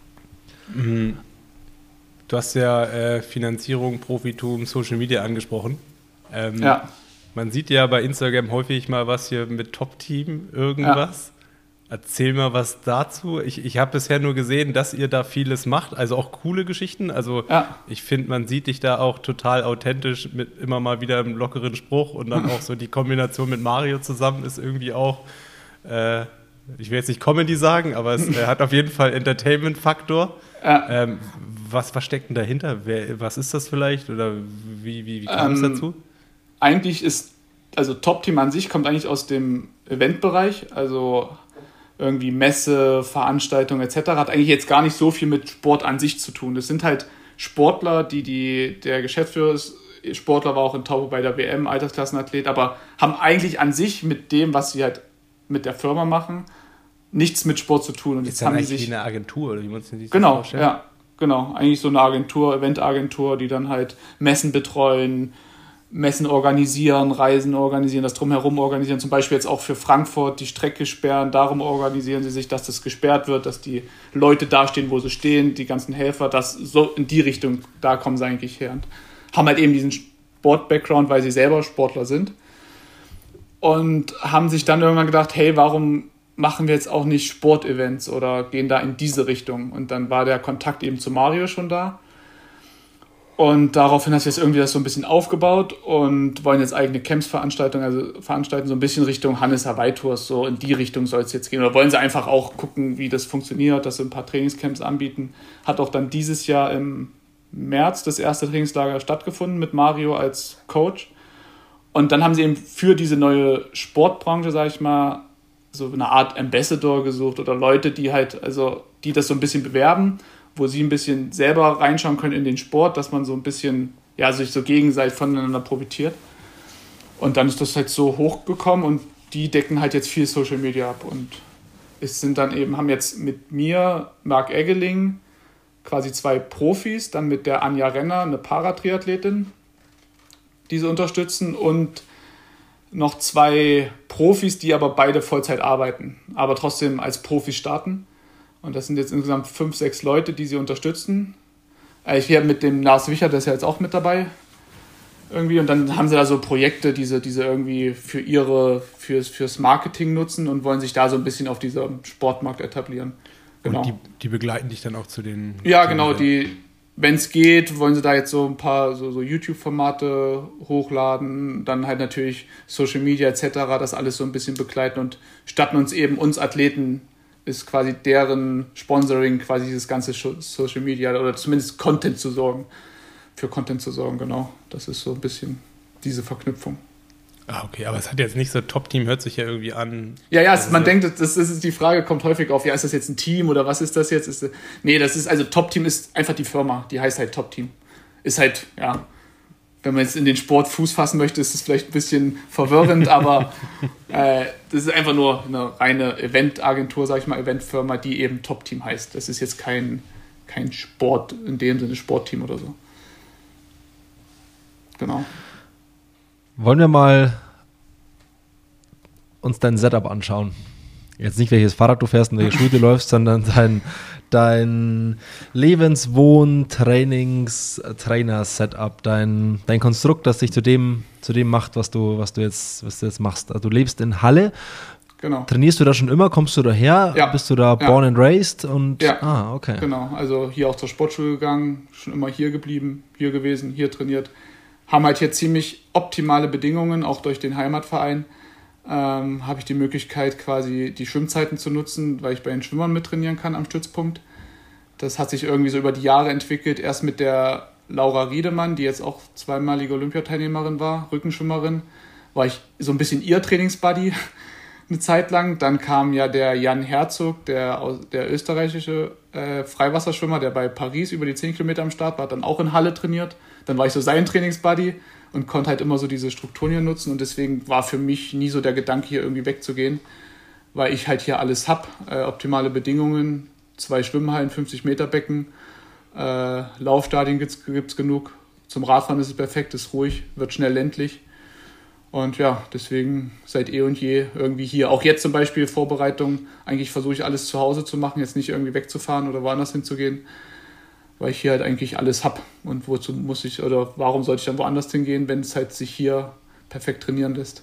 Du hast ja Finanzierung, Profitum, Social Media angesprochen. Ja. Man sieht ja bei Instagram häufig mal was hier mit Top-Team, irgendwas. Ja. Erzähl mal was dazu. Ich habe bisher nur gesehen, dass ihr da vieles macht, also auch coole Geschichten. Also Ich finde, man sieht dich da auch total authentisch mit immer mal wieder einem lockeren Spruch und dann auch so die Kombination mit Mario zusammen ist irgendwie auch, ich will jetzt nicht Comedy sagen, aber es hat auf jeden Fall Entertainment-Faktor. Ja. Was steckt denn dahinter? Was ist das vielleicht oder wie kam es dazu? Eigentlich also Top-Team an sich kommt eigentlich aus dem Eventbereich, also irgendwie Messe, Veranstaltungen etc. hat eigentlich jetzt gar nicht so viel mit Sport an sich zu tun. Das sind halt Sportler, der Geschäftsführer ist Sportler, war auch in Taupo bei der WM, Altersklassenathlet, aber haben eigentlich an sich mit dem, was sie halt mit der Firma machen, nichts mit Sport zu tun. Und jetzt haben die sich wie eine Agentur oder wie man es sich vorstellen? Ja, genau. Eigentlich so eine Agentur, Eventagentur, die dann halt Messen betreuen, Messen organisieren, Reisen organisieren, das Drumherum organisieren, zum Beispiel jetzt auch für Frankfurt die Strecke sperren, darum organisieren sie sich, dass das gesperrt wird, dass die Leute da stehen, wo sie stehen, die ganzen Helfer, das so in die Richtung, da kommen sie eigentlich her und haben halt eben diesen Sport-Background, weil sie selber Sportler sind und haben sich dann irgendwann gedacht, hey, warum machen wir jetzt auch nicht Sportevents oder gehen da in diese Richtung? Und dann war der Kontakt eben zu Mario schon da. Und daraufhin hat sich jetzt irgendwie das so ein bisschen aufgebaut und wollen jetzt eigene Camps veranstalten, so ein bisschen Richtung Hannes Hawaii Tours, so in die Richtung soll es jetzt gehen. Oder wollen sie einfach auch gucken, wie das funktioniert, dass sie ein paar Trainingscamps anbieten. Hat auch dann dieses Jahr im März das erste Trainingslager stattgefunden mit Mario als Coach. Und dann haben sie eben für diese neue Sportbranche, sage ich mal, so eine Art Ambassador gesucht oder Leute, die halt, also die das so ein bisschen bewerben wo sie ein bisschen selber reinschauen können in den Sport, dass man so ein bisschen, ja, sich so gegenseitig voneinander profitiert. Und dann ist das halt so hochgekommen und die decken halt jetzt viel Social Media ab und haben jetzt mit mir Marc Eggeling quasi 2 Profis, dann mit der Anja Renner, eine Paratriathletin, die sie unterstützen und noch 2 Profis, die aber beide Vollzeit arbeiten, aber trotzdem als Profis starten. Und das sind jetzt insgesamt 5, 6 Leute, die sie unterstützen. Ich habe mit dem Lars Wichert, der ist ja jetzt auch mit dabei irgendwie. Und dann haben sie da so Projekte, die sie irgendwie fürs Marketing nutzen und wollen sich da so ein bisschen auf diesem Sportmarkt etablieren. Genau. Und die begleiten dich dann auch zu den... Ja, genau, wenn es geht, wollen sie da jetzt so ein paar so YouTube-Formate hochladen, dann halt natürlich Social Media etc., das alles so ein bisschen begleiten und statten uns Athleten ist quasi deren Sponsoring, quasi dieses ganze Social Media oder zumindest für Content zu sorgen, genau. Das ist so ein bisschen diese Verknüpfung. Ah, okay, aber es hat jetzt nicht so Top-Team, hört sich ja irgendwie an. Ja, man denkt, das ist die Frage, kommt häufig auf, ja, ist das jetzt ein Team oder was ist das jetzt? Top-Team ist einfach die Firma, die heißt halt Top-Team. Ist halt, ja, wenn man jetzt in den Sport Fuß fassen möchte, ist das vielleicht ein bisschen verwirrend, aber das ist einfach nur eine reine Eventagentur, sag ich mal, Eventfirma, die eben Top-Team heißt. Das ist jetzt kein Sport, in dem Sinne Sportteam oder so. Genau. Wollen wir mal uns dein Setup anschauen? Jetzt nicht, welches Fahrrad du fährst und welche Schuhe du läufst, sondern dein Trainer-Setup, dein Konstrukt, das dich zu dem macht, was du jetzt machst. Also du lebst in Halle. Genau. Trainierst du da schon immer? Kommst du daher? Ja. Bist du da born and raised? Und, ja. Okay. Genau, also hier auch zur Sportschule gegangen, schon immer hier geblieben, hier gewesen, hier trainiert. Haben halt hier ziemlich optimale Bedingungen, auch durch den Heimatverein. Habe ich die Möglichkeit, quasi die Schwimmzeiten zu nutzen, weil ich bei den Schwimmern mittrainieren kann am Stützpunkt. Das hat sich irgendwie so über die Jahre entwickelt. Erst mit der Laura Riedemann, die jetzt auch 2-malige Olympiateilnehmerin war, Rückenschwimmerin, war ich so ein bisschen ihr Trainingsbuddy eine Zeit lang. Dann kam ja der Jan Herzog, der österreichische Freiwasserschwimmer, der bei Paris über die 10 Kilometer am Start war, hat dann auch in Halle trainiert. Dann war ich so sein Trainingsbuddy und konnte halt immer so diese Strukturen hier nutzen. Und deswegen war für mich nie so der Gedanke, hier irgendwie wegzugehen, weil ich halt hier alles habe. Optimale Bedingungen, 2 Schwimmhallen, 50-Meter-Becken, Laufstadien gibt's genug. Zum Radfahren ist es perfekt, ist ruhig, wird schnell ländlich. Und ja, deswegen seit eh und je irgendwie hier. Auch jetzt zum Beispiel Vorbereitung, eigentlich versuche ich alles zu Hause zu machen, jetzt nicht irgendwie wegzufahren oder woanders hinzugehen, weil ich hier halt eigentlich alles habe. Und wozu muss ich oder warum sollte ich dann woanders hingehen, wenn es halt sich hier perfekt trainieren lässt?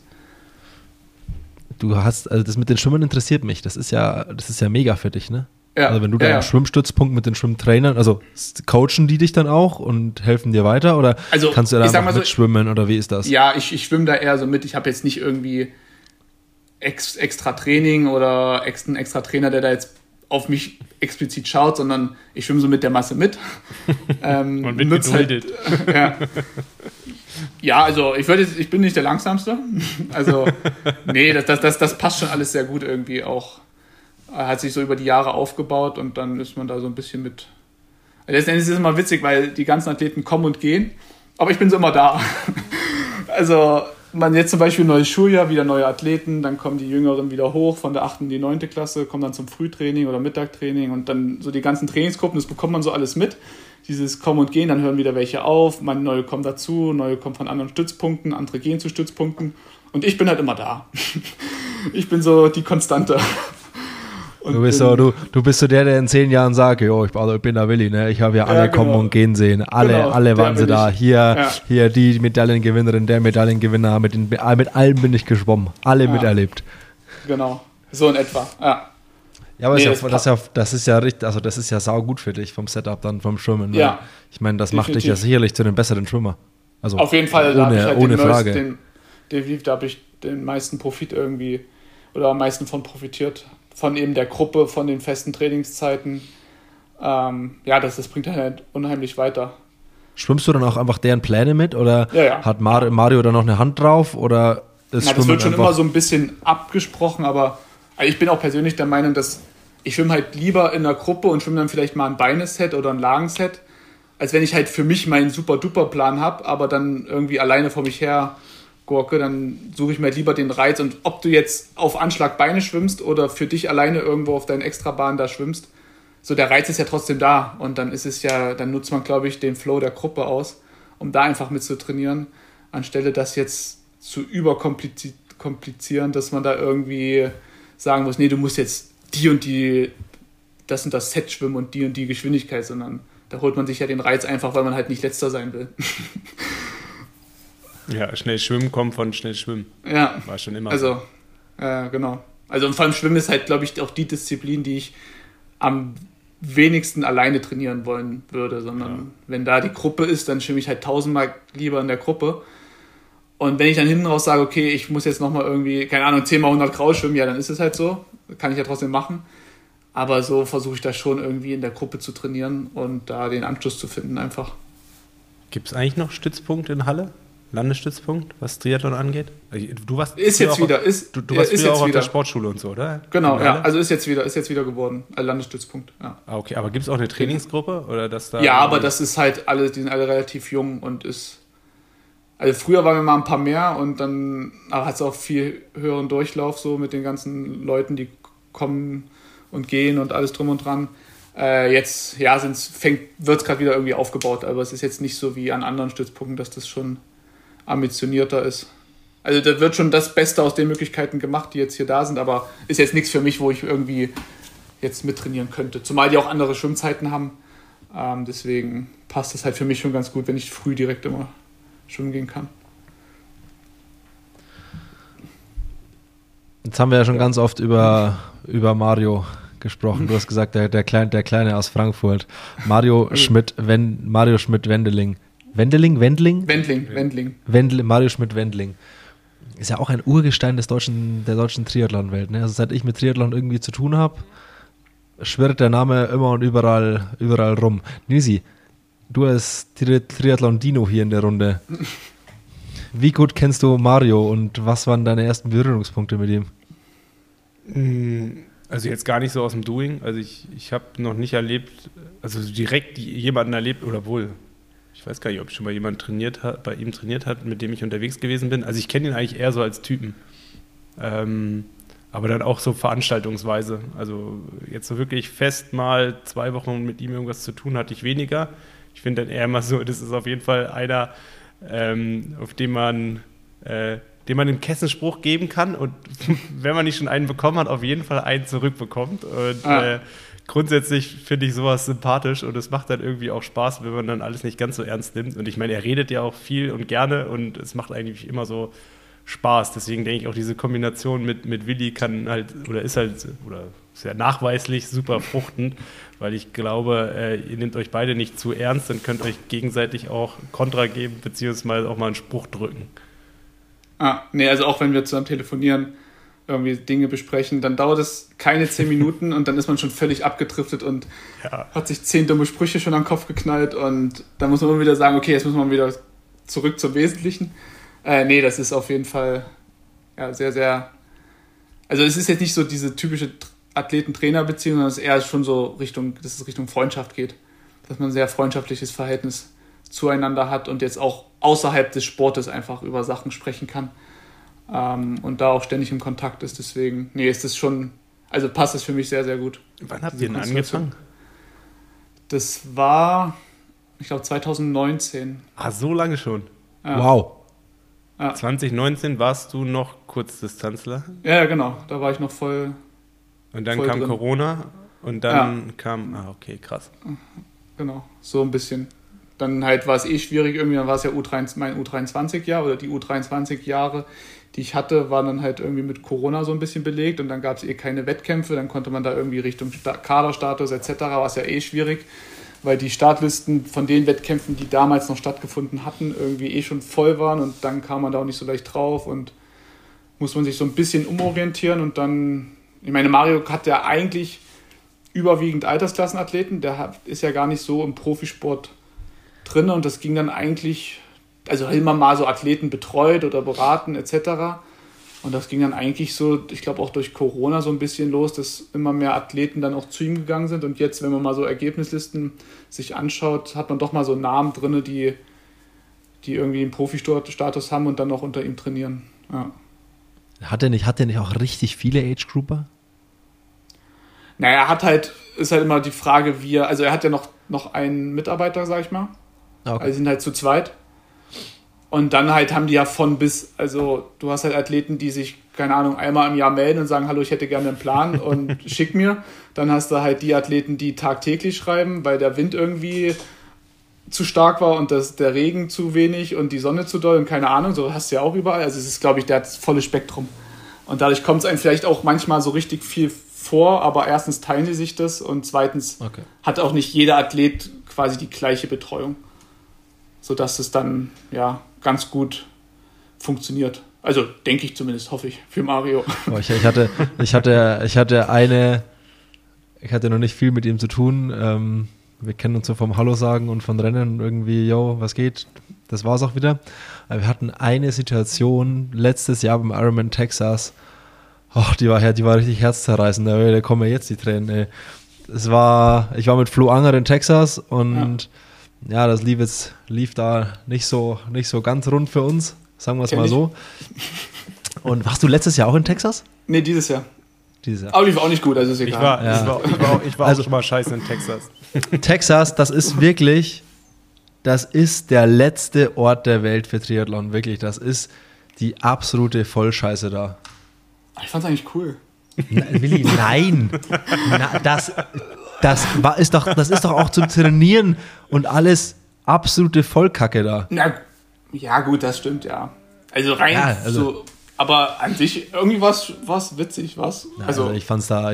Also das mit den Schwimmern interessiert mich. Das ist ja mega für dich, ne? Ja, also wenn du da im Schwimmstützpunkt mit den Schwimmtrainern, also coachen die dich dann auch und helfen dir weiter oder also, kannst du da mitschwimmen oder wie ist das? Ja, ich schwimme da eher so mit. Ich habe jetzt nicht irgendwie extra Training oder einen extra Trainer, der da jetzt auf mich explizit schaut, sondern ich schwimme so mit der Masse mit. Man wird geduldet. Halt, ja, also ich bin nicht der Langsamste. Also nee, das passt schon alles sehr gut irgendwie auch. Hat sich so über die Jahre aufgebaut und dann ist man da so ein bisschen mit. Letztendlich ist es immer witzig, weil die ganzen Athleten kommen und gehen, aber ich bin so immer da. Also man jetzt zum Beispiel neues Schuljahr, wieder neue Athleten, dann kommen die Jüngeren wieder hoch von der 8. in die 9. Klasse, kommen dann zum Frühtraining oder Mittagtraining und dann so die ganzen Trainingsgruppen, das bekommt man so alles mit. Dieses Kommen und Gehen, dann hören wieder welche auf, neue kommen dazu, neue kommen von anderen Stützpunkten, andere gehen zu Stützpunkten und ich bin halt immer da. Ich bin so die Konstante. Du bist so der in 10 Jahren sagt, ich bin der Willi, ne? Ich habe ja alle kommen und gehen sehen. Alle waren sie da. Hier die Medaillengewinnerin, der Medaillengewinner, mit allem bin ich geschwommen. Alle miterlebt. Genau, so in etwa, ja. Ja, aber das ist ja richtig, also das ist ja saugut für dich vom Setup dann, vom Schwimmen. Ne? Ja. Ich meine, das macht dich ja sicherlich zu einem besseren Schwimmer. Also auf jeden Fall, ohne Frage. Da habe ich den meisten Profit irgendwie oder am meisten von profitiert. Von eben der Gruppe, von den festen Trainingszeiten. Das bringt halt unheimlich weiter. Schwimmst du dann auch einfach deren Pläne mit? Oder hat Mario da noch eine Hand drauf? Oder das wird schon immer so ein bisschen abgesprochen, aber ich bin auch persönlich der Meinung, dass ich schwimme halt lieber in einer Gruppe und schwimme dann vielleicht mal ein Beineset oder ein Lagenset, als wenn ich halt für mich meinen Super-Duper-Plan habe, aber dann irgendwie alleine vor mich her gurke, dann suche ich mir halt lieber den Reiz. Und ob du jetzt auf Anschlag Beine schwimmst oder für dich alleine irgendwo auf deinen Extrabahn da schwimmst, so der Reiz ist ja trotzdem da. Und dann dann nutzt man, glaube ich, den Flow der Gruppe aus, um da einfach mit zu trainieren, anstelle das jetzt zu überkomplizieren, dass man da irgendwie sagen muss, nee, du musst jetzt die und die, das und das Set schwimmen und die Geschwindigkeit, sondern da holt man sich ja den Reiz einfach, weil man halt nicht Letzter sein will. Ja, schnell schwimmen kommt von schnell schwimmen. Ja. War schon immer also, genau. Also und vor allem Schwimmen ist halt, glaube ich, auch die Disziplin, die ich am wenigsten alleine trainieren wollen würde, sondern wenn da die Gruppe ist, dann schwimme ich halt 1000-mal lieber in der Gruppe. Und wenn ich dann hinten raus sage, okay, ich muss jetzt nochmal irgendwie, keine Ahnung, 10 mal 100 Kraul schwimmen, ja, dann ist es halt so. Kann ich ja trotzdem machen. Aber so versuche ich das schon irgendwie in der Gruppe zu trainieren und da den Anschluss zu finden einfach. Gibt es eigentlich noch Stützpunkt in Halle? Landesstützpunkt, was Triathlon angeht? Du warst ist jetzt wieder. Du warst früher auch auf der Sportschule und so, oder? Genau, ja. Also ist jetzt wieder geworden, Landesstützpunkt. Ja. Ah, okay, aber gibt es auch eine Trainingsgruppe? Oder dass da ja, aber das ist halt die sind alle relativ jung und ist. Also früher waren wir mal ein paar mehr und dann hat es auch viel höheren Durchlauf so mit den ganzen Leuten, die kommen und gehen und alles drum und dran. Jetzt ja, wird es gerade wieder irgendwie aufgebaut, aber es ist jetzt nicht so wie an anderen Stützpunkten, dass das schon ambitionierter ist. Also da wird schon das Beste aus den Möglichkeiten gemacht, die jetzt hier da sind, aber ist jetzt nichts für mich, wo ich irgendwie jetzt mittrainieren könnte. Zumal die auch andere Schwimmzeiten haben. Deswegen passt es halt für mich schon ganz gut, wenn ich früh direkt immer schwimmen gehen kann. Jetzt haben wir ja schon ganz oft über Mario gesprochen. Du hast gesagt, der Kleine aus Frankfurt. Mario Schmidt-Wendeling. Wendling? Mario Schmidt-Wendling. Ist ja auch ein Urgestein der deutschen Triathlon-Welt. Ne? Also seit ich mit Triathlon irgendwie zu tun habe, schwirrt der Name immer und überall rum. Nisi, du als Triathlon-Dino hier in der Runde. Wie gut kennst du Mario und was waren deine ersten Berührungspunkte mit ihm? Also jetzt gar nicht so aus dem Doing. Also ich habe noch nicht erlebt, also direkt jemanden erlebt, oder wohl, ich weiß gar nicht, ob schon mal jemand bei ihm trainiert hat, mit dem ich unterwegs gewesen bin. Also ich kenne ihn eigentlich eher so als Typen. Aber dann auch so veranstaltungsweise. Also jetzt so wirklich fest mal 2 Wochen mit ihm irgendwas zu tun, hatte ich weniger. Ich finde dann eher immer so, das ist auf jeden Fall einer, auf den man einen Kessenspruch geben kann und wenn man nicht schon einen bekommen hat, auf jeden Fall einen zurückbekommt. Und grundsätzlich finde ich sowas sympathisch und es macht dann irgendwie auch Spaß, wenn man dann alles nicht ganz so ernst nimmt. Und ich meine, er redet ja auch viel und gerne und es macht eigentlich immer so Spaß. Deswegen denke ich auch, diese Kombination mit Willi ist ja nachweislich super fruchtend, weil ich glaube, ihr nehmt euch beide nicht zu ernst und könnt euch gegenseitig auch Kontra geben, beziehungsweise auch mal einen Spruch drücken. Nee, also auch wenn wir zusammen telefonieren, irgendwie Dinge besprechen, dann dauert es keine 10 Minuten und dann ist man schon völlig abgedriftet und hat sich 10 dumme Sprüche schon am Kopf geknallt und dann muss man immer wieder sagen, okay, jetzt muss man wieder zurück zum Wesentlichen. Nee, das ist auf jeden Fall sehr, sehr, also es ist jetzt nicht so diese typische Athleten-Trainer-Beziehung, sondern es ist eher schon so Richtung Freundschaft geht, dass man ein sehr freundschaftliches Verhältnis zueinander hat und jetzt auch außerhalb des Sportes einfach über Sachen sprechen kann und da auch ständig im Kontakt ist. Deswegen, ist das schon, also passt es für mich sehr, sehr gut. Wann habt ihr denn angefangen? Das war, ich glaube, 2019. So lange schon? Ja. Wow. 2019 warst du noch Kurzdistanzler? Ja, genau. Da war ich noch voll. Und dann voll kam drin. Corona und dann kam, okay, krass. Genau, so ein bisschen. Dann halt war es schwierig, irgendwie, dann war es ja mein U23-Jahr oder die U23-Jahre, die ich hatte, waren dann halt irgendwie mit Corona so ein bisschen belegt und dann gab es keine Wettkämpfe, dann konnte man da irgendwie Richtung Kaderstatus etc. war es ja schwierig, weil die Startlisten von den Wettkämpfen, die damals noch stattgefunden hatten, irgendwie schon voll waren und dann kam man da auch nicht so leicht drauf und muss man sich so ein bisschen umorientieren und dann, ich meine, Mario hat ja eigentlich überwiegend Altersklassenathleten, der ist ja gar nicht so im Profisport drin und das ging dann eigentlich, also immer mal so Athleten betreut oder beraten etc. Und das ging dann eigentlich so, ich glaube auch durch Corona so ein bisschen los, dass immer mehr Athleten dann auch zu ihm gegangen sind. Und jetzt, wenn man mal so Ergebnislisten sich anschaut, hat man doch mal so Namen drin, die irgendwie einen Profi-Status haben und dann auch unter ihm trainieren. Ja. Hat er nicht auch richtig viele Age-Grouper? Naja, ist halt immer die Frage, also er hat ja noch einen Mitarbeiter, sag ich mal. Okay. Also sind halt zu zweit. Und dann halt haben die ja von bis, also du hast halt Athleten, die sich, keine Ahnung, einmal im Jahr melden und sagen, hallo, ich hätte gerne einen Plan und schick mir. Dann hast du halt die Athleten, die tagtäglich schreiben, weil der Wind irgendwie zu stark war und der Regen zu wenig und die Sonne zu doll und keine Ahnung, so hast du ja auch überall. Also es ist, glaube ich, der hat das volle Spektrum. Und dadurch kommt es einem vielleicht auch manchmal so richtig viel vor, aber erstens teilen sie sich das und zweitens hat auch nicht jeder Athlet quasi die gleiche Betreuung, sodass es dann ja ganz gut funktioniert. Also denke ich zumindest, hoffe ich, für Mario. Ich hatte noch nicht viel mit ihm zu tun. Wir kennen uns so vom Hallo sagen und von Rennen und irgendwie, yo, was geht? Das war's auch wieder. Aber wir hatten eine Situation letztes Jahr beim Ironman Texas. Die war richtig herzzerreißend. Da kommen ja jetzt die Tränen. Ey. Ich war mit Flo Anger in Texas und ja, das lief da nicht so ganz rund für uns, sagen wir es mal so. Und warst du letztes Jahr auch in Texas? Nee, dieses Jahr. Aber lief auch nicht gut, also ist egal. Ich war auch schon mal scheiße in Texas. Texas, das ist der letzte Ort der Welt für Triathlon, wirklich. Das ist die absolute Vollscheiße da. Ich fand's eigentlich cool. Willi, nein. Das ist doch auch zum Trainieren und alles absolute Vollkacke da. Na, ja gut, das stimmt, ja. Also rein so, aber an sich irgendwie was witzig, was? Also ich fand's da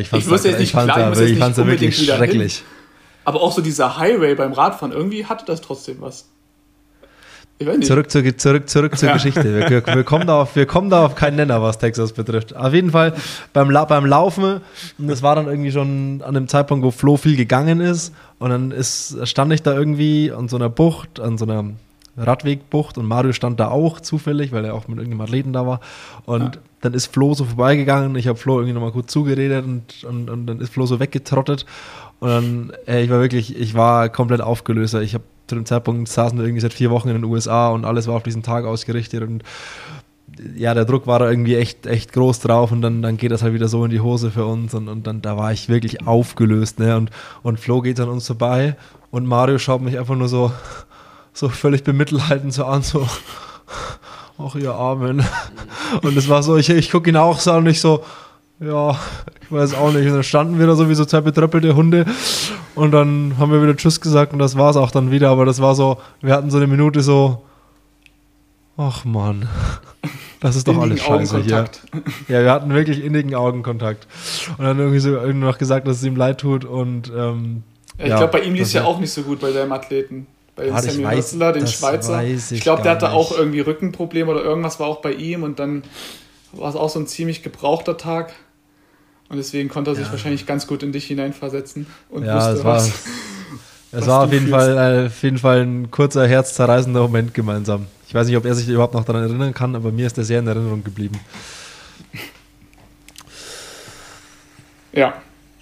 wirklich schrecklich. Hin. Aber auch so dieser Highway beim Radfahren, irgendwie hatte das trotzdem was. Ich weiß nicht. Zurück zur Geschichte. Wir kommen da auf keinen Nenner, was Texas betrifft. Auf jeden Fall beim Laufen, und das war dann irgendwie schon an dem Zeitpunkt, wo Flo viel gegangen ist, und dann stand ich da irgendwie an so einer Bucht, an so einer Radwegbucht, und Mario stand da auch zufällig, weil er auch mit irgendeinem Athleten da war, und dann ist Flo so vorbeigegangen, ich habe Flo irgendwie nochmal kurz zugeredet und dann ist Flo so weggetrottet, und dann, ich war komplett aufgelöst. Ich habe zu dem Zeitpunkt saßen wir irgendwie seit 4 Wochen in den USA und alles war auf diesen Tag ausgerichtet, und ja, der Druck war da irgendwie echt groß drauf, und dann geht das halt wieder so in die Hose für uns, und dann da war ich wirklich aufgelöst, ne? Und Flo geht an uns vorbei und Mario schaut mich einfach nur so völlig bemitleidend so an, so ach ihr Armen. Und es war so, ich gucke ihn auch so an und ich so, ja, ich weiß auch nicht. Und dann standen wir da so wie so 2 betröppelte Hunde, und dann haben wir wieder Tschüss gesagt und das war es auch dann wieder. Aber das war so, wir hatten so eine Minute so, ach Mann, das ist doch alles scheiße hier. Ja, wir hatten wirklich innigen Augenkontakt. Und dann irgendwie noch gesagt, dass es ihm leid tut. Und ich glaube, bei ihm lief es ja auch nicht so gut bei seinem Athleten. Bei dem Sammy Hürzler, den Schweizer. Ich glaube, der hatte auch irgendwie Rückenprobleme oder irgendwas war auch bei ihm, und dann war es auch so ein ziemlich gebrauchter Tag. Und deswegen konnte er sich wahrscheinlich ganz gut in dich hineinversetzen und wusste, es war auf jeden Fall ein kurzer, herzzerreißender Moment gemeinsam. Ich weiß nicht, ob er sich überhaupt noch daran erinnern kann, aber mir ist er sehr in Erinnerung geblieben. Ja.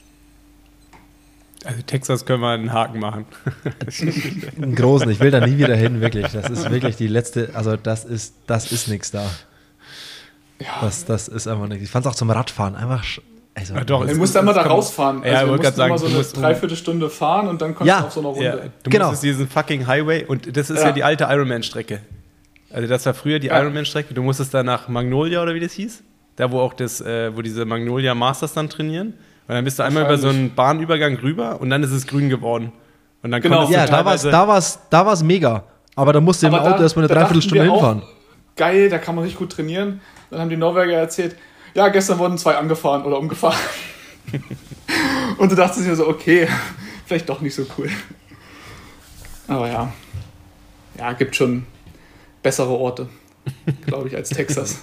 Also Texas können wir einen Haken machen. Einen großen, ich will da nie wieder hin, wirklich. Das ist wirklich die letzte, also das ist nichts da. Ja. Das ist einfach nichts. Ich fand es auch zum Radfahren einfach. Also, ja, doch, du musst immer da rausfahren. Ja, also ich wollte gerade sagen, immer so eine Dreiviertelstunde fahren und dann kommst du auf so eine Runde. Ja, du musstest diesen fucking Highway, und das ist ja die alte Ironman-Strecke. Also das war früher die Ironman-Strecke. Du musstest da nach Magnolia, oder wie das hieß, da wo auch wo diese Magnolia Masters dann trainieren. Und dann bist du einmal über so einen Bahnübergang rüber und dann ist es grün geworden. Und dann konntest du da war's mega. Aber da musst du im Auto erstmal eine Dreiviertelstunde hinfahren. Geil, da kann man richtig gut trainieren. Dann haben die Norweger erzählt, ja, gestern wurden 2 angefahren oder umgefahren. Und du dachtest dir so, okay, vielleicht doch nicht so cool. Aber ja, gibt schon bessere Orte, glaube ich, als Texas.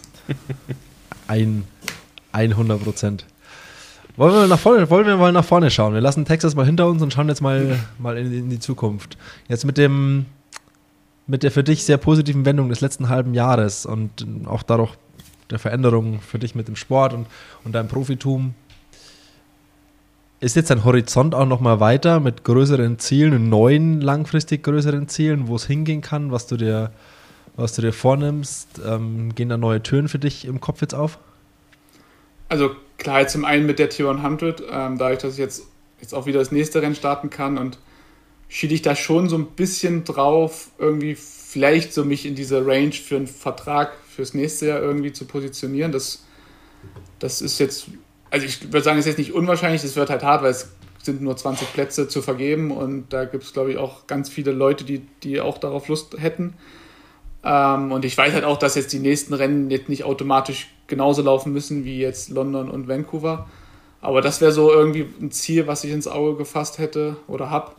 100%. Wollen wir mal nach vorne schauen? Wir lassen Texas mal hinter uns und schauen jetzt mal in die Zukunft. Jetzt mit der für dich sehr positiven Wendung des letzten halben Jahres und auch dadurch der Veränderung für dich mit dem Sport und deinem Profitum. Ist jetzt dein Horizont auch nochmal weiter mit größeren Zielen, neuen langfristig größeren Zielen, wo es hingehen kann, was du dir vornimmst? Gehen da neue Türen für dich im Kopf jetzt auf? Also klar, zum einen mit der T100, dadurch, dass ich jetzt auch wieder das nächste Rennen starten kann und schiele ich da schon so ein bisschen drauf, irgendwie vielleicht so mich in diese Range für einen Vertrag fürs nächste Jahr irgendwie zu positionieren. Das ist jetzt, also ich würde sagen, es ist jetzt nicht unwahrscheinlich, es wird halt hart, weil es sind nur 20 Plätze zu vergeben und da gibt es, glaube ich, auch ganz viele Leute, die auch darauf Lust hätten. Und ich weiß halt auch, dass jetzt die nächsten Rennen jetzt nicht automatisch genauso laufen müssen wie jetzt London und Vancouver. Aber das wäre so irgendwie ein Ziel, was ich ins Auge gefasst hätte oder habe.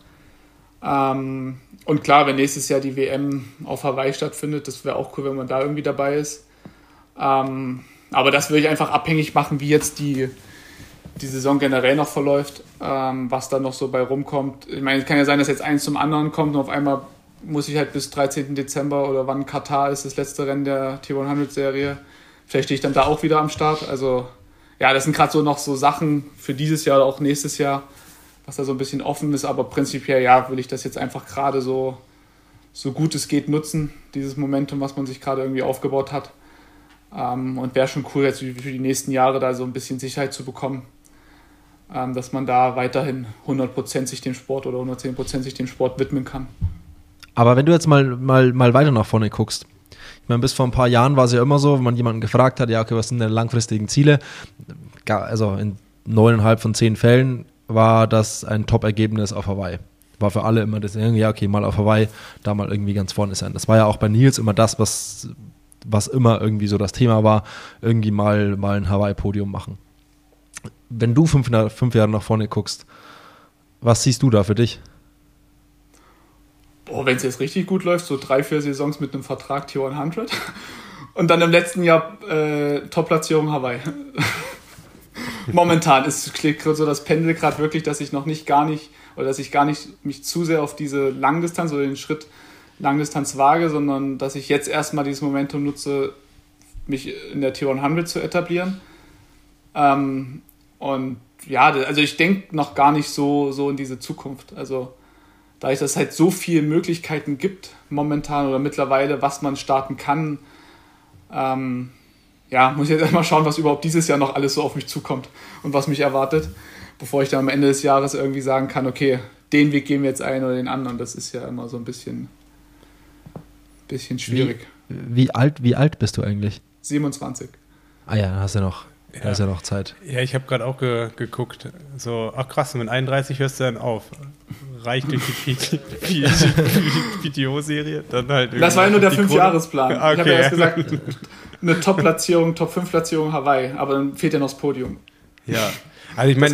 Und klar, wenn nächstes Jahr die WM auf Hawaii stattfindet, das wäre auch cool, wenn man da irgendwie dabei ist. Aber das würde ich einfach abhängig machen, wie jetzt die Saison generell noch verläuft, was da noch so bei rumkommt. Ich meine, es kann ja sein, dass jetzt eins zum anderen kommt und auf einmal muss ich halt bis 13. Dezember oder wann Katar ist, das letzte Rennen der T100-Serie. Vielleicht stehe ich dann da auch wieder am Start. Also ja, das sind gerade so noch so Sachen für dieses Jahr oder auch nächstes Jahr, was da so ein bisschen offen ist. Aber prinzipiell, ja, will ich das jetzt einfach gerade so gut es geht nutzen, dieses Momentum, was man sich gerade irgendwie aufgebaut hat. Und wäre schon cool, jetzt für die nächsten Jahre da so ein bisschen Sicherheit zu bekommen, dass man da weiterhin 100% sich dem Sport oder 110% sich dem Sport widmen kann. Aber wenn du jetzt mal weiter nach vorne guckst, ich meine, bis vor ein paar Jahren war es ja immer so, wenn man jemanden gefragt hat, ja, okay, was sind deine langfristigen Ziele? Also in 9,5 von 10 Fällen war das ein Top-Ergebnis auf Hawaii. War für alle immer das, ja, okay, mal auf Hawaii, da mal irgendwie ganz vorne sein. Das war ja auch bei Nils immer das, was immer irgendwie so das Thema war, irgendwie mal ein Hawaii-Podium machen. Wenn du 5 Jahre nach vorne guckst, was siehst du da für dich? Wenn es jetzt richtig gut läuft, so 3-4 Saisons mit einem Vertrag T100 und dann im letzten Jahr Top-Platzierung Hawaii. Momentan ist so das Pendel gerade wirklich, dass ich gar nicht mich zu sehr auf diese Langdistanz oder den Schritt Langdistanz wage, sondern dass ich jetzt erstmal dieses Momentum nutze, mich in der T100 zu etablieren. Und ja, also ich denke noch gar nicht so in diese Zukunft. Also dadurch, dass es halt so viele Möglichkeiten gibt momentan oder mittlerweile, was man starten kann, muss ich jetzt erstmal schauen, was überhaupt dieses Jahr noch alles so auf mich zukommt und was mich erwartet, bevor ich dann am Ende des Jahres irgendwie sagen kann, okay, den Weg gehen wir jetzt ein oder den anderen. Das ist ja immer so ein bisschen schwierig. Wie alt bist du eigentlich? 27. Ah ja, da hast du noch Zeit. Ja, ich habe gerade auch geguckt. So, ach krass, mit 31 hörst du dann auf. Reicht durch die PTO-Serie. Dann halt das war ja nur der 5-Jahresplan. Okay. Ich habe ja erst gesagt, eine Top-Platzierung, Top-5-Platzierung Hawaii, aber dann fehlt ja noch das Podium. Ja, also ich meine,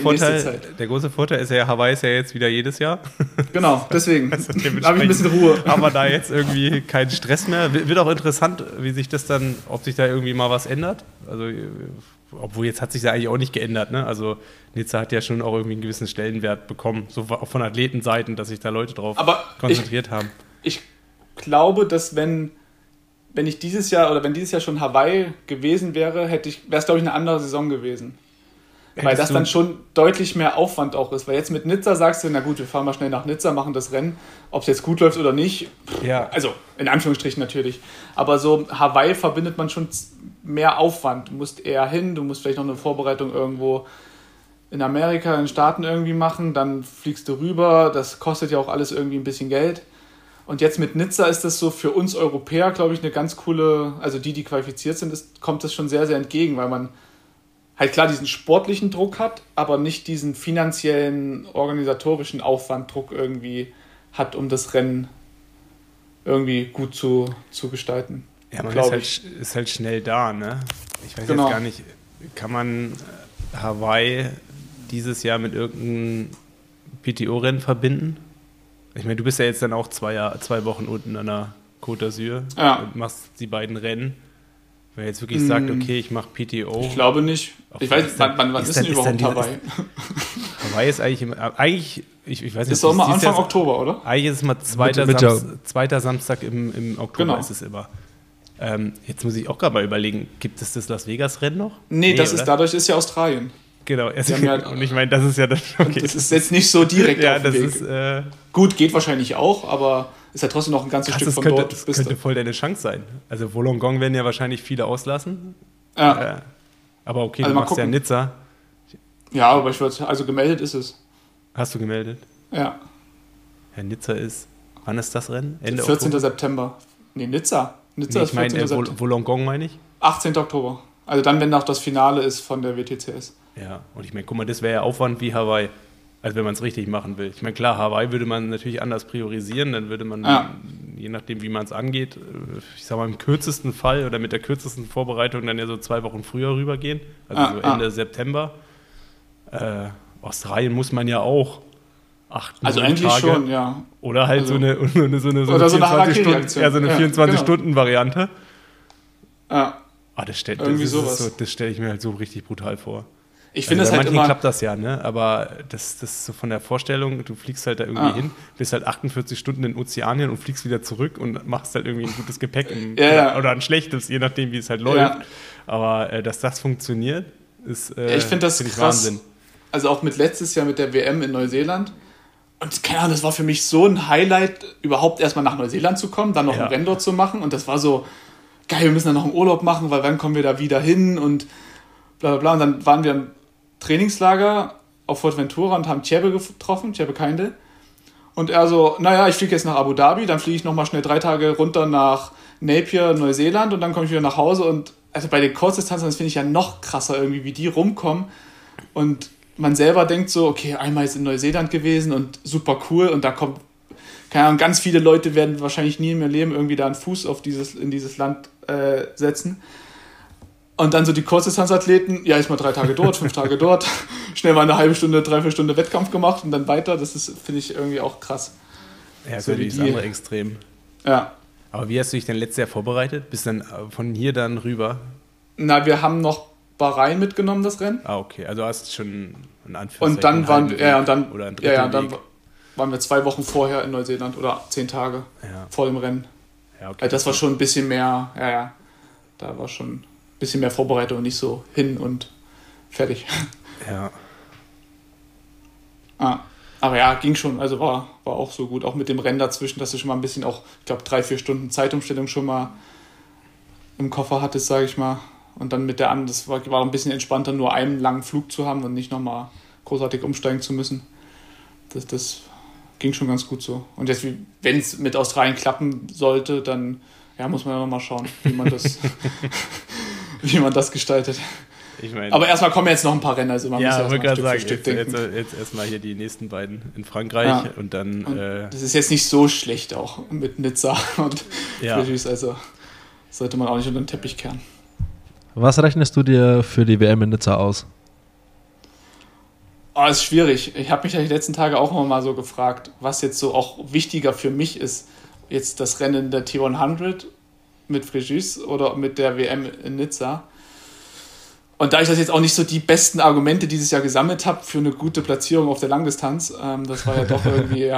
der große Vorteil ist ja, Hawaii ist ja jetzt wieder jedes Jahr. Genau, deswegen also habe ich ein bisschen Ruhe. Aber da jetzt irgendwie keinen Stress mehr. Wird auch interessant, wie sich das dann, ob sich da irgendwie mal was ändert. Also, obwohl jetzt hat sich da eigentlich auch nicht geändert, ne? Also Nizza hat ja schon auch irgendwie einen gewissen Stellenwert bekommen, so auch von Athletenseiten, dass sich da Leute drauf konzentriert haben. Ich glaube, dass wenn dieses Jahr schon Hawaii gewesen wäre, wäre es, glaube ich, eine andere Saison gewesen. Weil das dann schon deutlich mehr Aufwand auch ist. Weil jetzt mit Nizza sagst du, na gut, wir fahren mal schnell nach Nizza, machen das Rennen. Ob es jetzt gut läuft oder nicht, also in Anführungsstrichen natürlich. Aber so Hawaii verbindet man schon mehr Aufwand. Du musst eher hin, du musst vielleicht noch eine Vorbereitung irgendwo in Amerika, in den Staaten irgendwie machen. Dann fliegst du rüber, das kostet ja auch alles irgendwie ein bisschen Geld. Und jetzt mit Nizza ist das so für uns Europäer, glaube ich, eine ganz coole, also die qualifiziert sind, kommt das schon sehr, sehr entgegen, weil man halt klar diesen sportlichen Druck hat, aber nicht diesen finanziellen, organisatorischen Aufwanddruck irgendwie hat, um das Rennen irgendwie gut zu gestalten. Ja, man ist halt schnell da, ne? Ich weiß jetzt gar nicht, kann man Hawaii dieses Jahr mit irgendeinem PTO-Rennen verbinden? Ich meine, du bist ja jetzt dann auch 2 Wochen unten an der Côte d'Azur und machst die beiden Rennen. Wer jetzt wirklich sagt, okay, ich mache PTO. Ich glaube nicht. Ich weiß, wann ist denn überhaupt Hawaii? Hawaii ist eigentlich, ich weiß nicht. Ist doch mal Anfang Oktober, oder? Eigentlich ist es mal zweiter Samstag im Oktober ist es immer. Jetzt muss ich auch gerade mal überlegen, gibt es das Las Vegas-Rennen noch? Nee, dadurch ist ja Australien. Genau, und ich meine, das ist ja das. Okay. Das ist jetzt nicht so direkt ja, auf dem Weg. Ist, gut, geht wahrscheinlich auch, aber ist ja trotzdem noch ein ganzes Stück von dort. Das könnte voll deine Chance sein. Also Wollongong werden ja wahrscheinlich viele auslassen. Ja. Aber okay, also du machst ja Nizza. Ja, aber also gemeldet ist es. Hast du gemeldet? Ja. Ja, Nizza ist, wann ist das Rennen? Ende 14. Oktober? September. Nee, Nizza. Nizza ist 14. September. Wollongong meine ich? 18. Oktober. Also dann, wenn noch das Finale ist von der WTCS. Ja, und ich meine, guck mal, das wäre ja Aufwand wie Hawaii, also wenn man es richtig machen will. Ich meine, klar, Hawaii würde man natürlich anders priorisieren, dann würde man, je nachdem, wie man es angeht, ich sag mal, im kürzesten Fall oder mit der kürzesten Vorbereitung dann ja so 2 Wochen früher rübergehen, also so Ende September. Australien muss man ja auch 8 also eigentlich Tage. Schon, ja. Oder halt also, so eine 24-Stunden-Variante. Ja. Das stelle ich mir halt so richtig brutal vor. Ich finde das halt immer... klappt das ja, ne? Aber das ist so von der Vorstellung, du fliegst halt da irgendwie hin, bist halt 48 Stunden in Ozeanien und fliegst wieder zurück und machst halt irgendwie ein gutes Gepäck oder ein schlechtes, je nachdem, wie es halt läuft. Ja. Aber dass das funktioniert, ist ich finde das krass. Wahnsinn. Also auch mit letztes Jahr mit der WM in Neuseeland. Und keine Ahnung, das war für mich so ein Highlight, überhaupt erstmal nach Neuseeland zu kommen, dann noch ein Rennen dort zu machen. Und das war so... geil, wir müssen dann noch einen Urlaub machen, weil wann kommen wir da wieder hin und bla bla bla. Und dann waren wir im Trainingslager auf Fuerteventura und haben Tjebe getroffen, Tjebe Keindl. Und er so, naja, ich fliege jetzt nach Abu Dhabi, dann fliege ich nochmal schnell 3 Tage runter nach Napier, Neuseeland und dann komme ich wieder nach Hause. Und also bei den Kurzdistanzen, das finde ich ja noch krasser irgendwie, wie die rumkommen. Und man selber denkt so, okay, einmal ist in Neuseeland gewesen und super cool und da kommt, keine Ahnung, ganz viele Leute werden wahrscheinlich nie in ihrem Leben irgendwie da einen Fuß in dieses Land setzen. Und dann so die Kurzdistanzathleten, ja, ist mal 3 Tage dort, 5 Tage dort, schnell mal eine halbe Stunde, 3-4 Stunden Wettkampf gemacht und dann weiter. Das ist, finde ich, irgendwie auch krass. Ja, so das andere Extrem. Ja. Aber wie hast du dich denn letztes Jahr vorbereitet? Bist dann von hier dann rüber? Na, wir haben noch Bahrain mitgenommen, das Rennen. Okay, also hast schon in Anführungszeichen und dann waren dann waren wir 2 Wochen vorher in Neuseeland oder 10 Tage vor dem Rennen. Ja, okay. Das war schon ein bisschen mehr, da war schon ein bisschen mehr Vorbereitung und nicht so hin und fertig. Ja. Aber ja, ging schon, also war auch so gut, auch mit dem Rennen dazwischen, dass du schon mal ein bisschen auch, ich glaube 3-4 Stunden Zeitumstellung schon mal im Koffer hattest, sage ich mal. Und dann mit der anderen, das war ein bisschen entspannter, nur einen langen Flug zu haben und nicht nochmal großartig umsteigen zu müssen. Das ging schon ganz gut so. Und jetzt, wenn es mit Australien klappen sollte, dann muss man ja nochmal schauen, wie man das gestaltet. Ich mein, aber erstmal kommen jetzt noch ein paar Rennen, also man muss ja Stück sagen, für Stück denken. Jetzt erstmal hier die nächsten beiden in Frankreich und dann... Und das ist jetzt nicht so schlecht auch mit Nizza und Fréjus, also sollte man auch nicht unter den Teppich kehren. Was rechnest du dir für die WM in Nizza aus? Ist schwierig. Ich habe mich ja die letzten Tage auch immer mal so gefragt, was jetzt so auch wichtiger für mich ist. Jetzt das Rennen der T100 mit Fréjus oder mit der WM in Nizza. Und da ich das jetzt auch nicht so die besten Argumente dieses Jahr gesammelt habe für eine gute Platzierung auf der Langdistanz, das war ja doch irgendwie,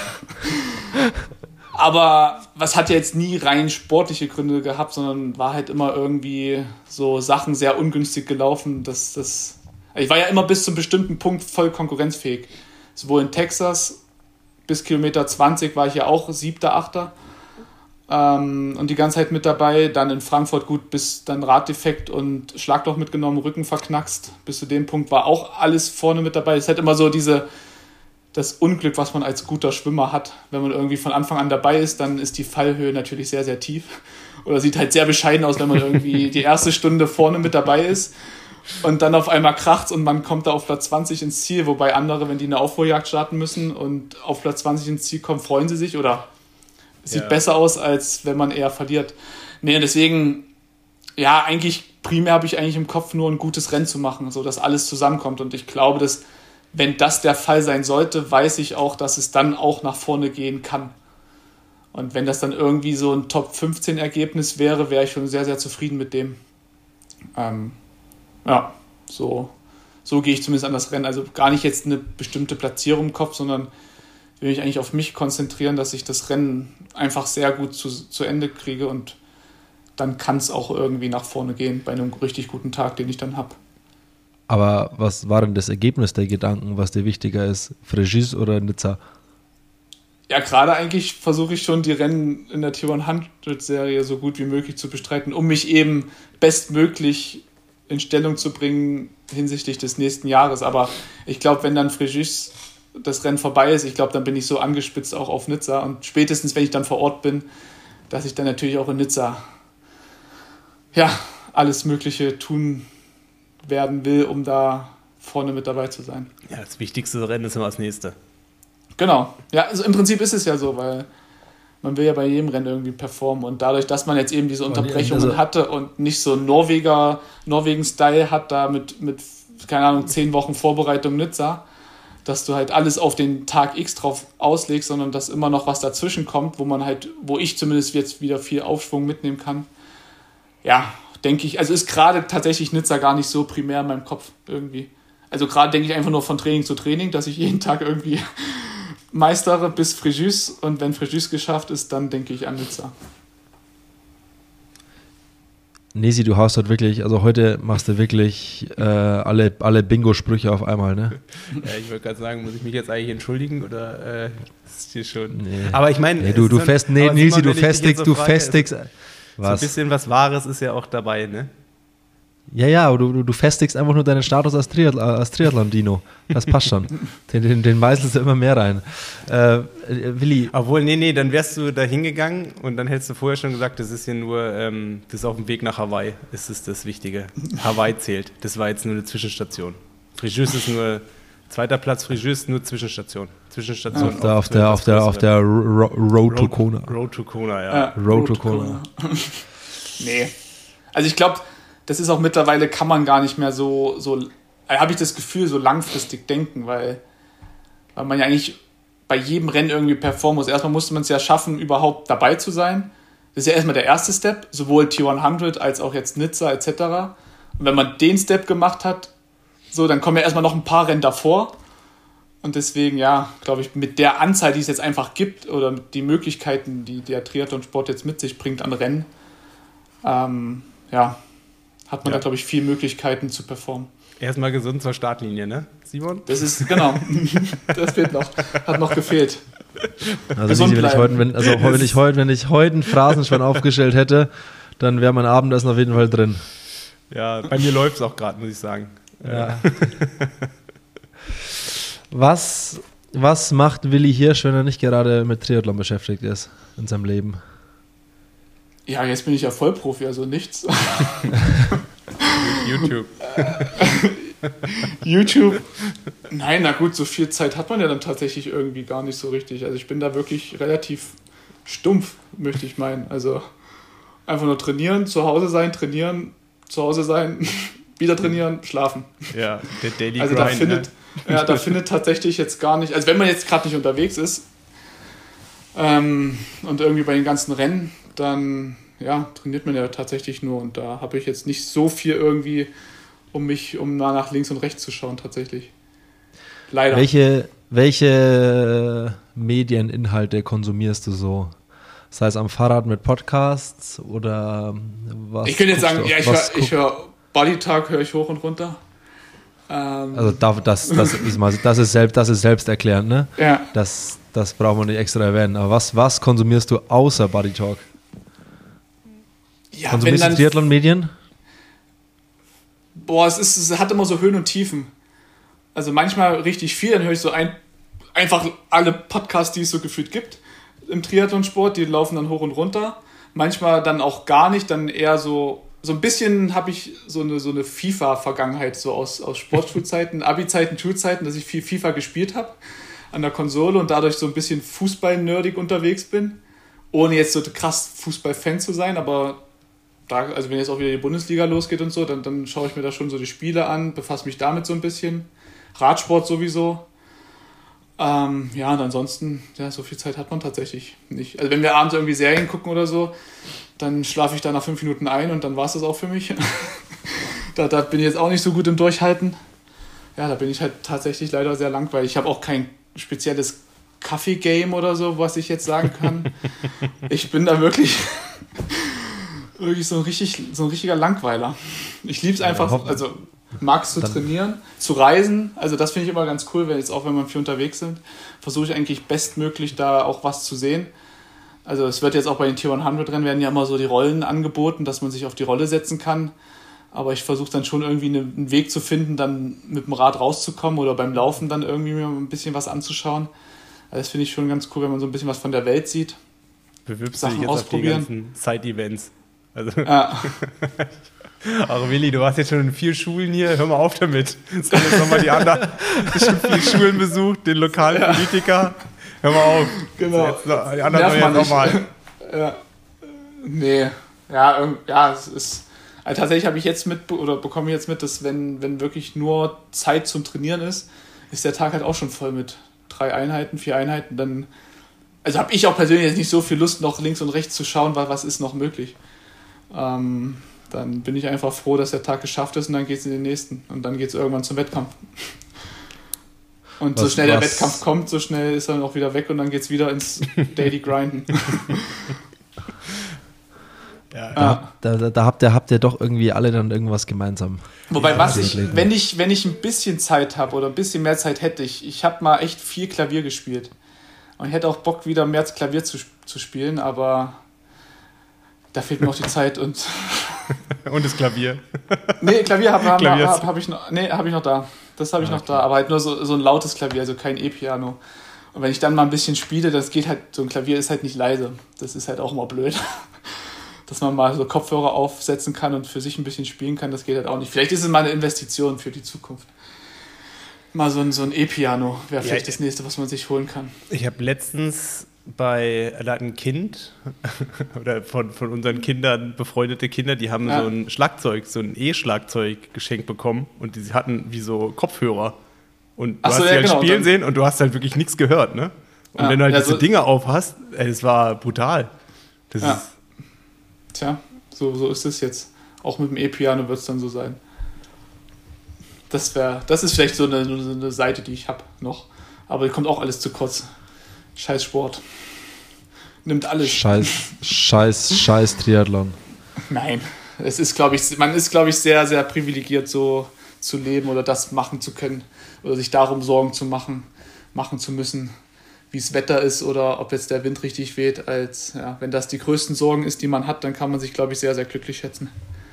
Aber was hat ja jetzt nie rein sportliche Gründe gehabt, sondern war halt immer irgendwie so Sachen sehr ungünstig gelaufen. Ich war ja immer bis zu einem bestimmten Punkt voll konkurrenzfähig. Sowohl in Texas bis Kilometer 20 war ich ja auch 7., 8. Und die ganze Zeit mit dabei. Dann in Frankfurt gut, bis dann Raddefekt und Schlagloch mitgenommen, Rücken verknackst. Bis zu dem Punkt war auch alles vorne mit dabei. Es ist halt immer so das Unglück, was man als guter Schwimmer hat. Wenn man irgendwie von Anfang an dabei ist, dann ist die Fallhöhe natürlich sehr, sehr tief. Oder sieht halt sehr bescheiden aus, wenn man irgendwie die erste Stunde vorne mit dabei ist. Und dann auf einmal kracht's und man kommt da auf Platz 20 ins Ziel, wobei andere, wenn die eine Aufholjagd starten müssen und auf Platz 20 ins Ziel kommen, freuen sie sich oder es sieht besser aus, als wenn man eher verliert. Nee, deswegen, eigentlich primär habe ich eigentlich im Kopf nur ein gutes Rennen zu machen, so dass alles zusammenkommt. Und ich glaube, dass wenn das der Fall sein sollte, weiß ich auch, dass es dann auch nach vorne gehen kann. Und wenn das dann irgendwie so ein Top-15-Ergebnis wäre, wäre ich schon sehr, sehr zufrieden mit dem. So gehe ich zumindest an das Rennen. Also gar nicht jetzt eine bestimmte Platzierung im Kopf, sondern will mich eigentlich auf mich konzentrieren, dass ich das Rennen einfach sehr gut zu Ende kriege und dann kann es auch irgendwie nach vorne gehen bei einem richtig guten Tag, den ich dann habe. Aber was war denn das Ergebnis der Gedanken, was dir wichtiger ist? Fréjus oder Nizza? Ja, gerade eigentlich versuche ich schon die Rennen in der T100-Serie so gut wie möglich zu bestreiten, um mich eben bestmöglich in Stellung zu bringen hinsichtlich des nächsten Jahres. Aber ich glaube, wenn dann Fréjus das Rennen vorbei ist, ich glaube, dann bin ich so angespitzt auch auf Nizza. Und spätestens, wenn ich dann vor Ort bin, dass ich dann natürlich auch in Nizza alles Mögliche tun werden will, um da vorne mit dabei zu sein. Ja, das wichtigste Rennen ist immer das nächste. Genau. Ja, also im Prinzip ist es ja so, weil man will ja bei jedem Rennen irgendwie performen und dadurch, dass man jetzt eben diese Unterbrechungen hatte und nicht so Norwegen-Style hat, da mit, keine Ahnung, 10 Wochen Vorbereitung Nizza, dass du halt alles auf den Tag X drauf auslegst, sondern dass immer noch was dazwischen kommt, wo ich zumindest jetzt wieder viel Aufschwung mitnehmen kann. Ja, denke ich, also ist gerade tatsächlich Nizza gar nicht so primär in meinem Kopf irgendwie. Also gerade denke ich einfach nur von Training zu Training, dass ich jeden Tag irgendwie meistere bis Fréjus und wenn Fréjus geschafft ist, dann denke ich an Nizza. Nesi, du haust heute machst du wirklich alle Bingo-Sprüche auf einmal, ne? Ja, ich wollte gerade sagen, muss ich mich jetzt eigentlich entschuldigen oder ist hier schon... Nee. Aber ich meine... Nee, du festigst... So ein bisschen was Wahres ist ja auch dabei, ne? Ja, aber du festigst einfach nur deinen Status als Triathlon-Dino. Das passt schon. Den meißelst du immer mehr rein. Willi. Obwohl, nee, dann wärst du da hingegangen und dann hättest du vorher schon gesagt, das ist hier nur, das ist auf dem Weg nach Hawaii, ist es das Wichtige. Hawaii zählt. Das war jetzt nur eine Zwischenstation. Fréjus ist nur, zweiter Platz, Fréjus nur Zwischenstation. Auf der Road to Kona. Road to Kona, ja. Road to Kona. Nee. Also ich glaube, das ist auch mittlerweile, kann man gar nicht mehr so habe ich das Gefühl, so langfristig denken, weil man ja eigentlich bei jedem Rennen irgendwie performen muss. Erstmal musste man es ja schaffen, überhaupt dabei zu sein. Das ist ja erstmal der erste Step, sowohl T100 als auch jetzt Nizza etc. Und wenn man den Step gemacht hat, so, dann kommen ja erstmal noch ein paar Rennen davor. Und deswegen, ja, glaube ich, mit der Anzahl, die es jetzt einfach gibt oder die Möglichkeiten, die der Triathlonsport jetzt mit sich bringt an Rennen, hat man da, glaube ich, viele Möglichkeiten zu performen. Erstmal gesund zur Startlinie, ne, Simon? Das ist, genau, das fehlt noch, hat noch gefehlt. Also wenn ich heute einen Phrasenschwein aufgestellt hätte, dann wäre mein Abendessen auf jeden Fall drin. Ja, bei mir läuft es auch gerade, muss ich sagen. Ja. Was macht Willi Hirsch, wenn er nicht gerade mit Triathlon beschäftigt ist in seinem Leben? Ja, jetzt bin ich ja Vollprofi, also nichts. YouTube. Nein, na gut, so viel Zeit hat man ja dann tatsächlich irgendwie gar nicht so richtig. Also ich bin da wirklich relativ stumpf, möchte ich meinen. Also einfach nur trainieren, zu Hause sein, wieder trainieren, schlafen. Ja, der Daily also Grind. Da findet tatsächlich jetzt gar nicht, also wenn man jetzt gerade nicht unterwegs ist und irgendwie bei den ganzen Rennen, dann trainiert man ja tatsächlich nur und da habe ich jetzt nicht so viel irgendwie, um nach links und rechts zu schauen tatsächlich. Leider. Welche Medieninhalte konsumierst du so? Sei es am Fahrrad mit Podcasts oder was? Ich könnte jetzt sagen, ich höre Body Talk, höre ich hoch und runter. Also das ist selbsterklärend, ne? Ja. Das braucht man nicht extra erwähnen. Aber was konsumierst du außer Body Talk? Ja, konsumierst du Triathlon-Medien? Boah, es hat immer so Höhen und Tiefen. Also manchmal richtig viel, dann höre ich so einfach alle Podcasts, die es so gefühlt gibt im Triathlonsport, die laufen dann hoch und runter. Manchmal dann auch gar nicht, dann eher so ein bisschen habe ich so eine FIFA-Vergangenheit, so aus Sportschulzeiten, Abi-Zeiten, Schulzeiten, dass ich viel FIFA gespielt habe an der Konsole und dadurch so ein bisschen Fußball-nerdig unterwegs bin, ohne jetzt so krass Fußball-Fan zu sein, aber also wenn jetzt auch wieder die Bundesliga losgeht und so, dann schaue ich mir da schon so die Spiele an, befasse mich damit so ein bisschen. Radsport sowieso. Und ansonsten, so viel Zeit hat man tatsächlich nicht. Also wenn wir abends irgendwie Serien gucken oder so, dann schlafe ich da nach 5 Minuten ein und dann war es das auch für mich. da bin ich jetzt auch nicht so gut im Durchhalten. Ja, da bin ich halt tatsächlich leider sehr langweilig. Ich habe auch kein spezielles Kaffee-Game oder so, was ich jetzt sagen kann. Ich bin da wirklich wirklich so ein richtiger Langweiler. Ich liebe es einfach, also mag es zu trainieren, zu reisen. Also das finde ich immer ganz cool, wenn wir viel unterwegs sind, versuche ich eigentlich bestmöglich da auch was zu sehen. Also es wird jetzt auch bei den T100-Rennen werden ja immer so die Rollen angeboten, dass man sich auf die Rolle setzen kann. Aber ich versuche dann schon irgendwie einen Weg zu finden, dann mit dem Rad rauszukommen oder beim Laufen dann irgendwie mir ein bisschen was anzuschauen. Also das finde ich schon ganz cool, wenn man so ein bisschen was von der Welt sieht. Bewirbst du dich jetzt auf die ganzen Side-Events? Also Ja. Ach Willi, du warst jetzt schon in 4 Schulen hier, hör mal auf damit. Jetzt kommen jetzt nochmal die anderen. Schon 4 Schulen besucht, den lokalen Politiker. Hör mal auf. Genau. Jetzt noch, die anderen sollen jetzt nochmal. Ja. Nee. Ja, es ist. Also tatsächlich bekomme ich jetzt mit, dass wenn wirklich nur Zeit zum Trainieren ist der Tag halt auch schon voll mit 3 Einheiten, 4 Einheiten. Dann, also habe ich auch persönlich jetzt nicht so viel Lust, noch links und rechts zu schauen, was ist noch möglich. Dann bin ich einfach froh, dass der Tag geschafft ist und dann geht es in den nächsten. Und dann geht es irgendwann zum Wettkampf. Und so schnell der Wettkampf kommt, so schnell ist er dann auch wieder weg und dann geht es wieder ins Daily Grinden. Ja. Da habt ihr doch irgendwie alle dann irgendwas gemeinsam. Wobei, wenn ich ein bisschen Zeit habe oder ein bisschen mehr Zeit hätte, ich habe mal echt viel Klavier gespielt. Und ich hätte auch Bock, wieder mehr Klavier zu spielen, aber da fehlt mir auch die Zeit und... Und das Klavier. Nee, Klavier habe ich noch da. Das habe ich noch da, aber halt nur so ein lautes Klavier, also kein E-Piano. Und wenn ich dann mal ein bisschen spiele, das geht halt, so ein Klavier ist halt nicht leise. Das ist halt auch immer blöd. Dass man mal so Kopfhörer aufsetzen kann und für sich ein bisschen spielen kann, das geht halt auch nicht. Vielleicht ist es mal eine Investition für die Zukunft. Mal so ein E-Piano wäre vielleicht das nächste, was man sich holen kann. Ich habe letztens da hat ein Kind oder von unseren Kindern, befreundete Kinder, die haben so ein Schlagzeug, so ein E-Schlagzeug geschenkt bekommen und die hatten wie so Kopfhörer. Und du hast sie halt spielen sehen und du hast halt wirklich nichts gehört, ne? Und wenn du halt diese Dinger auf hast, das war brutal. Tja, so ist es jetzt. Auch mit dem E-Piano wird es dann so sein. Das ist vielleicht so eine Seite, die ich habe noch. Aber die kommt auch alles zu kurz. Scheiß Sport. Nimmt alles. Scheiß Triathlon. Nein. Man ist, glaube ich, sehr, sehr privilegiert, so zu leben oder das machen zu können. Oder sich darum Sorgen zu machen zu müssen, wie das Wetter ist oder ob jetzt der Wind richtig weht. Wenn das die größten Sorgen ist, die man hat, dann kann man sich, glaube ich, sehr, sehr glücklich schätzen.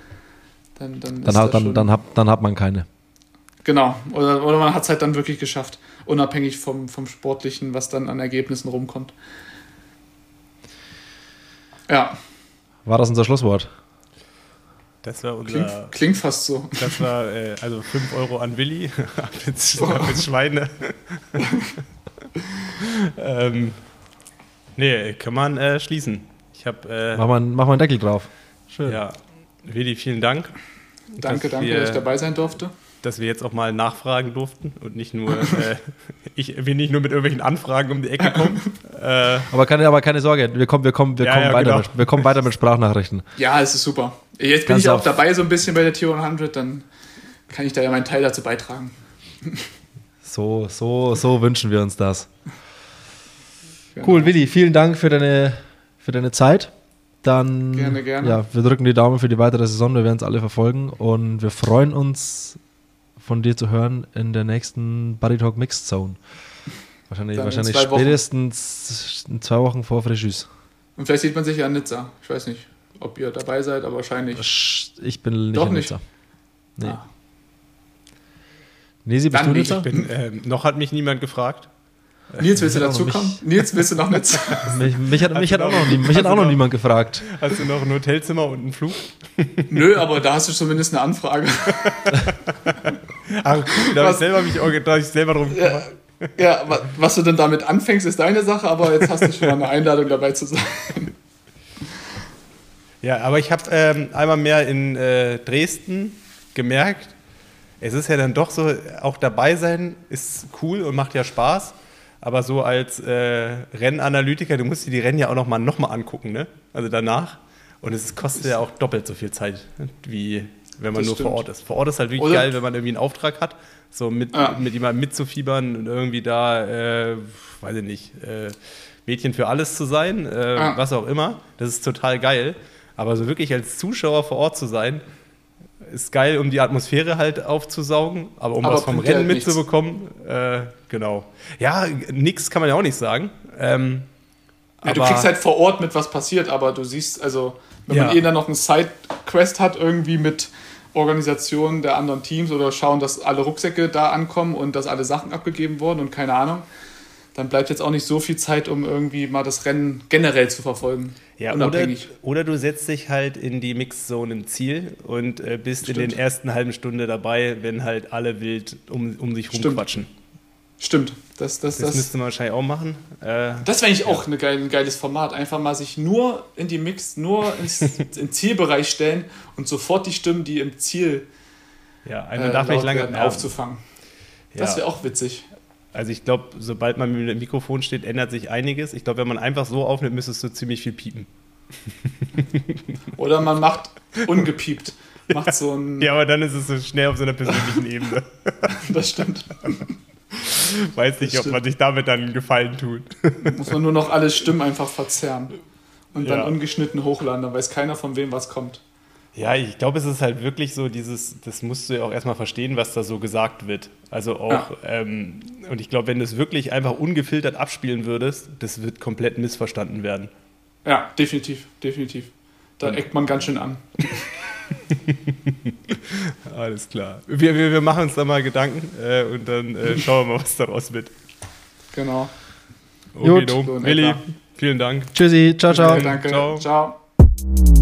Dann hat man keine. Genau. Oder man hat es halt dann wirklich geschafft. Unabhängig vom Sportlichen, was dann an Ergebnissen rumkommt. Ja. War das unser Schlusswort? Das war unser... Klingt fast so. Das war also 5 Euro an Willi. Ab ins Schweine. Nee, kann man schließen. Mach mal einen Deckel drauf. Schön. Ja. Willi, vielen Dank. Danke, dass ich dabei sein durfte. Dass wir jetzt auch mal nachfragen durften und nicht nur wir nicht nur mit irgendwelchen Anfragen um die Ecke kommen. Aber keine Sorge, wir kommen weiter. Wir kommen weiter mit Sprachnachrichten. Ja, es ist super. Jetzt bin ich auch dabei so ein bisschen bei der T100, dann kann ich da ja meinen Teil dazu beitragen. So wünschen wir uns das. Genau. Cool, Willi, vielen Dank für deine Zeit. Dann gerne. Ja, wir drücken die Daumen für die weitere Saison, wir werden es alle verfolgen und wir freuen uns, von dir zu hören in der nächsten Buddy Talk Mixed Zone. Wahrscheinlich spätestens in 2 Wochen vor Fréjus. Und vielleicht sieht man sich ja in Nizza. Ich weiß nicht, ob ihr dabei seid, aber wahrscheinlich. Ich bin nicht in Nizza. Nee. Ah. Nesi, bist du Nizza? Noch hat mich niemand gefragt. Nils, willst du dazukommen? Nils, willst du noch Nizza? mich hat auch noch niemand gefragt. Hast du noch ein Hotelzimmer und einen Flug? Nö, aber da hast du zumindest eine Anfrage. Ach, da habe ich selber drum gekümmert. Ja, was du denn damit anfängst, ist deine Sache, aber jetzt hast du schon mal eine Einladung dabei zu sein. Ja, aber ich habe einmal mehr in Dresden gemerkt, es ist ja dann doch so, auch dabei sein ist cool und macht ja Spaß, aber so als Rennanalytiker, du musst dir die Rennen ja auch noch mal angucken, ne? Also danach. Und es kostet ja auch doppelt so viel Zeit, wie wenn man nur vor Ort ist. Vor Ort ist halt wirklich geil, wenn man irgendwie einen Auftrag hat, so mit jemandem mitzufiebern und irgendwie da, weiß ich nicht, Mädchen für alles zu sein, was auch immer. Das ist total geil. Aber so wirklich als Zuschauer vor Ort zu sein, ist geil, um die Atmosphäre halt aufzusaugen, aber um was vom bringt ja Rennen nichts. mitzubekommen, genau. Ja, nix kann man ja auch nicht sagen. Ja, du kriegst halt vor Ort mit, was passiert, aber du siehst, also wenn man dann noch einen Side-Quest hat, irgendwie mit Organisation der anderen Teams oder schauen, dass alle Rucksäcke da ankommen und dass alle Sachen abgegeben wurden und keine Ahnung, dann bleibt jetzt auch nicht so viel Zeit, um irgendwie mal das Rennen generell zu verfolgen. Ja, unabhängig. oder du setzt dich halt in die Mixzone im Ziel und bist in Stimmt. den ersten halben Stunde dabei, wenn halt alle wild um sich rumquatschen. Stimmt. Das Das müsste man wahrscheinlich auch machen. wäre eigentlich auch ein geiles Format. Einfach mal sich nur in die Mix, nur in Zielbereich stellen und sofort die Stimmen, die im Ziel man darf nicht lange aufzufangen. Das Ja. wäre auch witzig. Also ich glaube, sobald man mit dem Mikrofon steht, ändert sich einiges. Ich glaube, wenn man einfach so aufnimmt, müsstest du ziemlich viel piepen. Oder man macht ungepiept. Macht so ein. Ja, aber dann ist es so schnell auf so einer persönlichen Ebene. Das stimmt. Weiß nicht, ob man sich damit dann einen Gefallen tut. Muss man nur noch alle Stimmen einfach verzerren. Und dann Ja. ungeschnitten hochladen. Dann weiß keiner, von wem was kommt. Ja, ich glaube, es ist halt wirklich so das musst du ja auch erstmal verstehen, was da so gesagt wird. Also auch, und ich glaube, wenn du es wirklich einfach ungefiltert abspielen würdest, das wird komplett missverstanden werden. Ja, definitiv. Da eckt man ganz schön an. Alles klar. Wir machen uns da mal Gedanken und dann schauen wir mal, was daraus wird. Genau. Gut. Okay, So in Willi, etwa. vielen Dank. Tschüssi, ciao, ciao. Danke. Ciao. Ciao.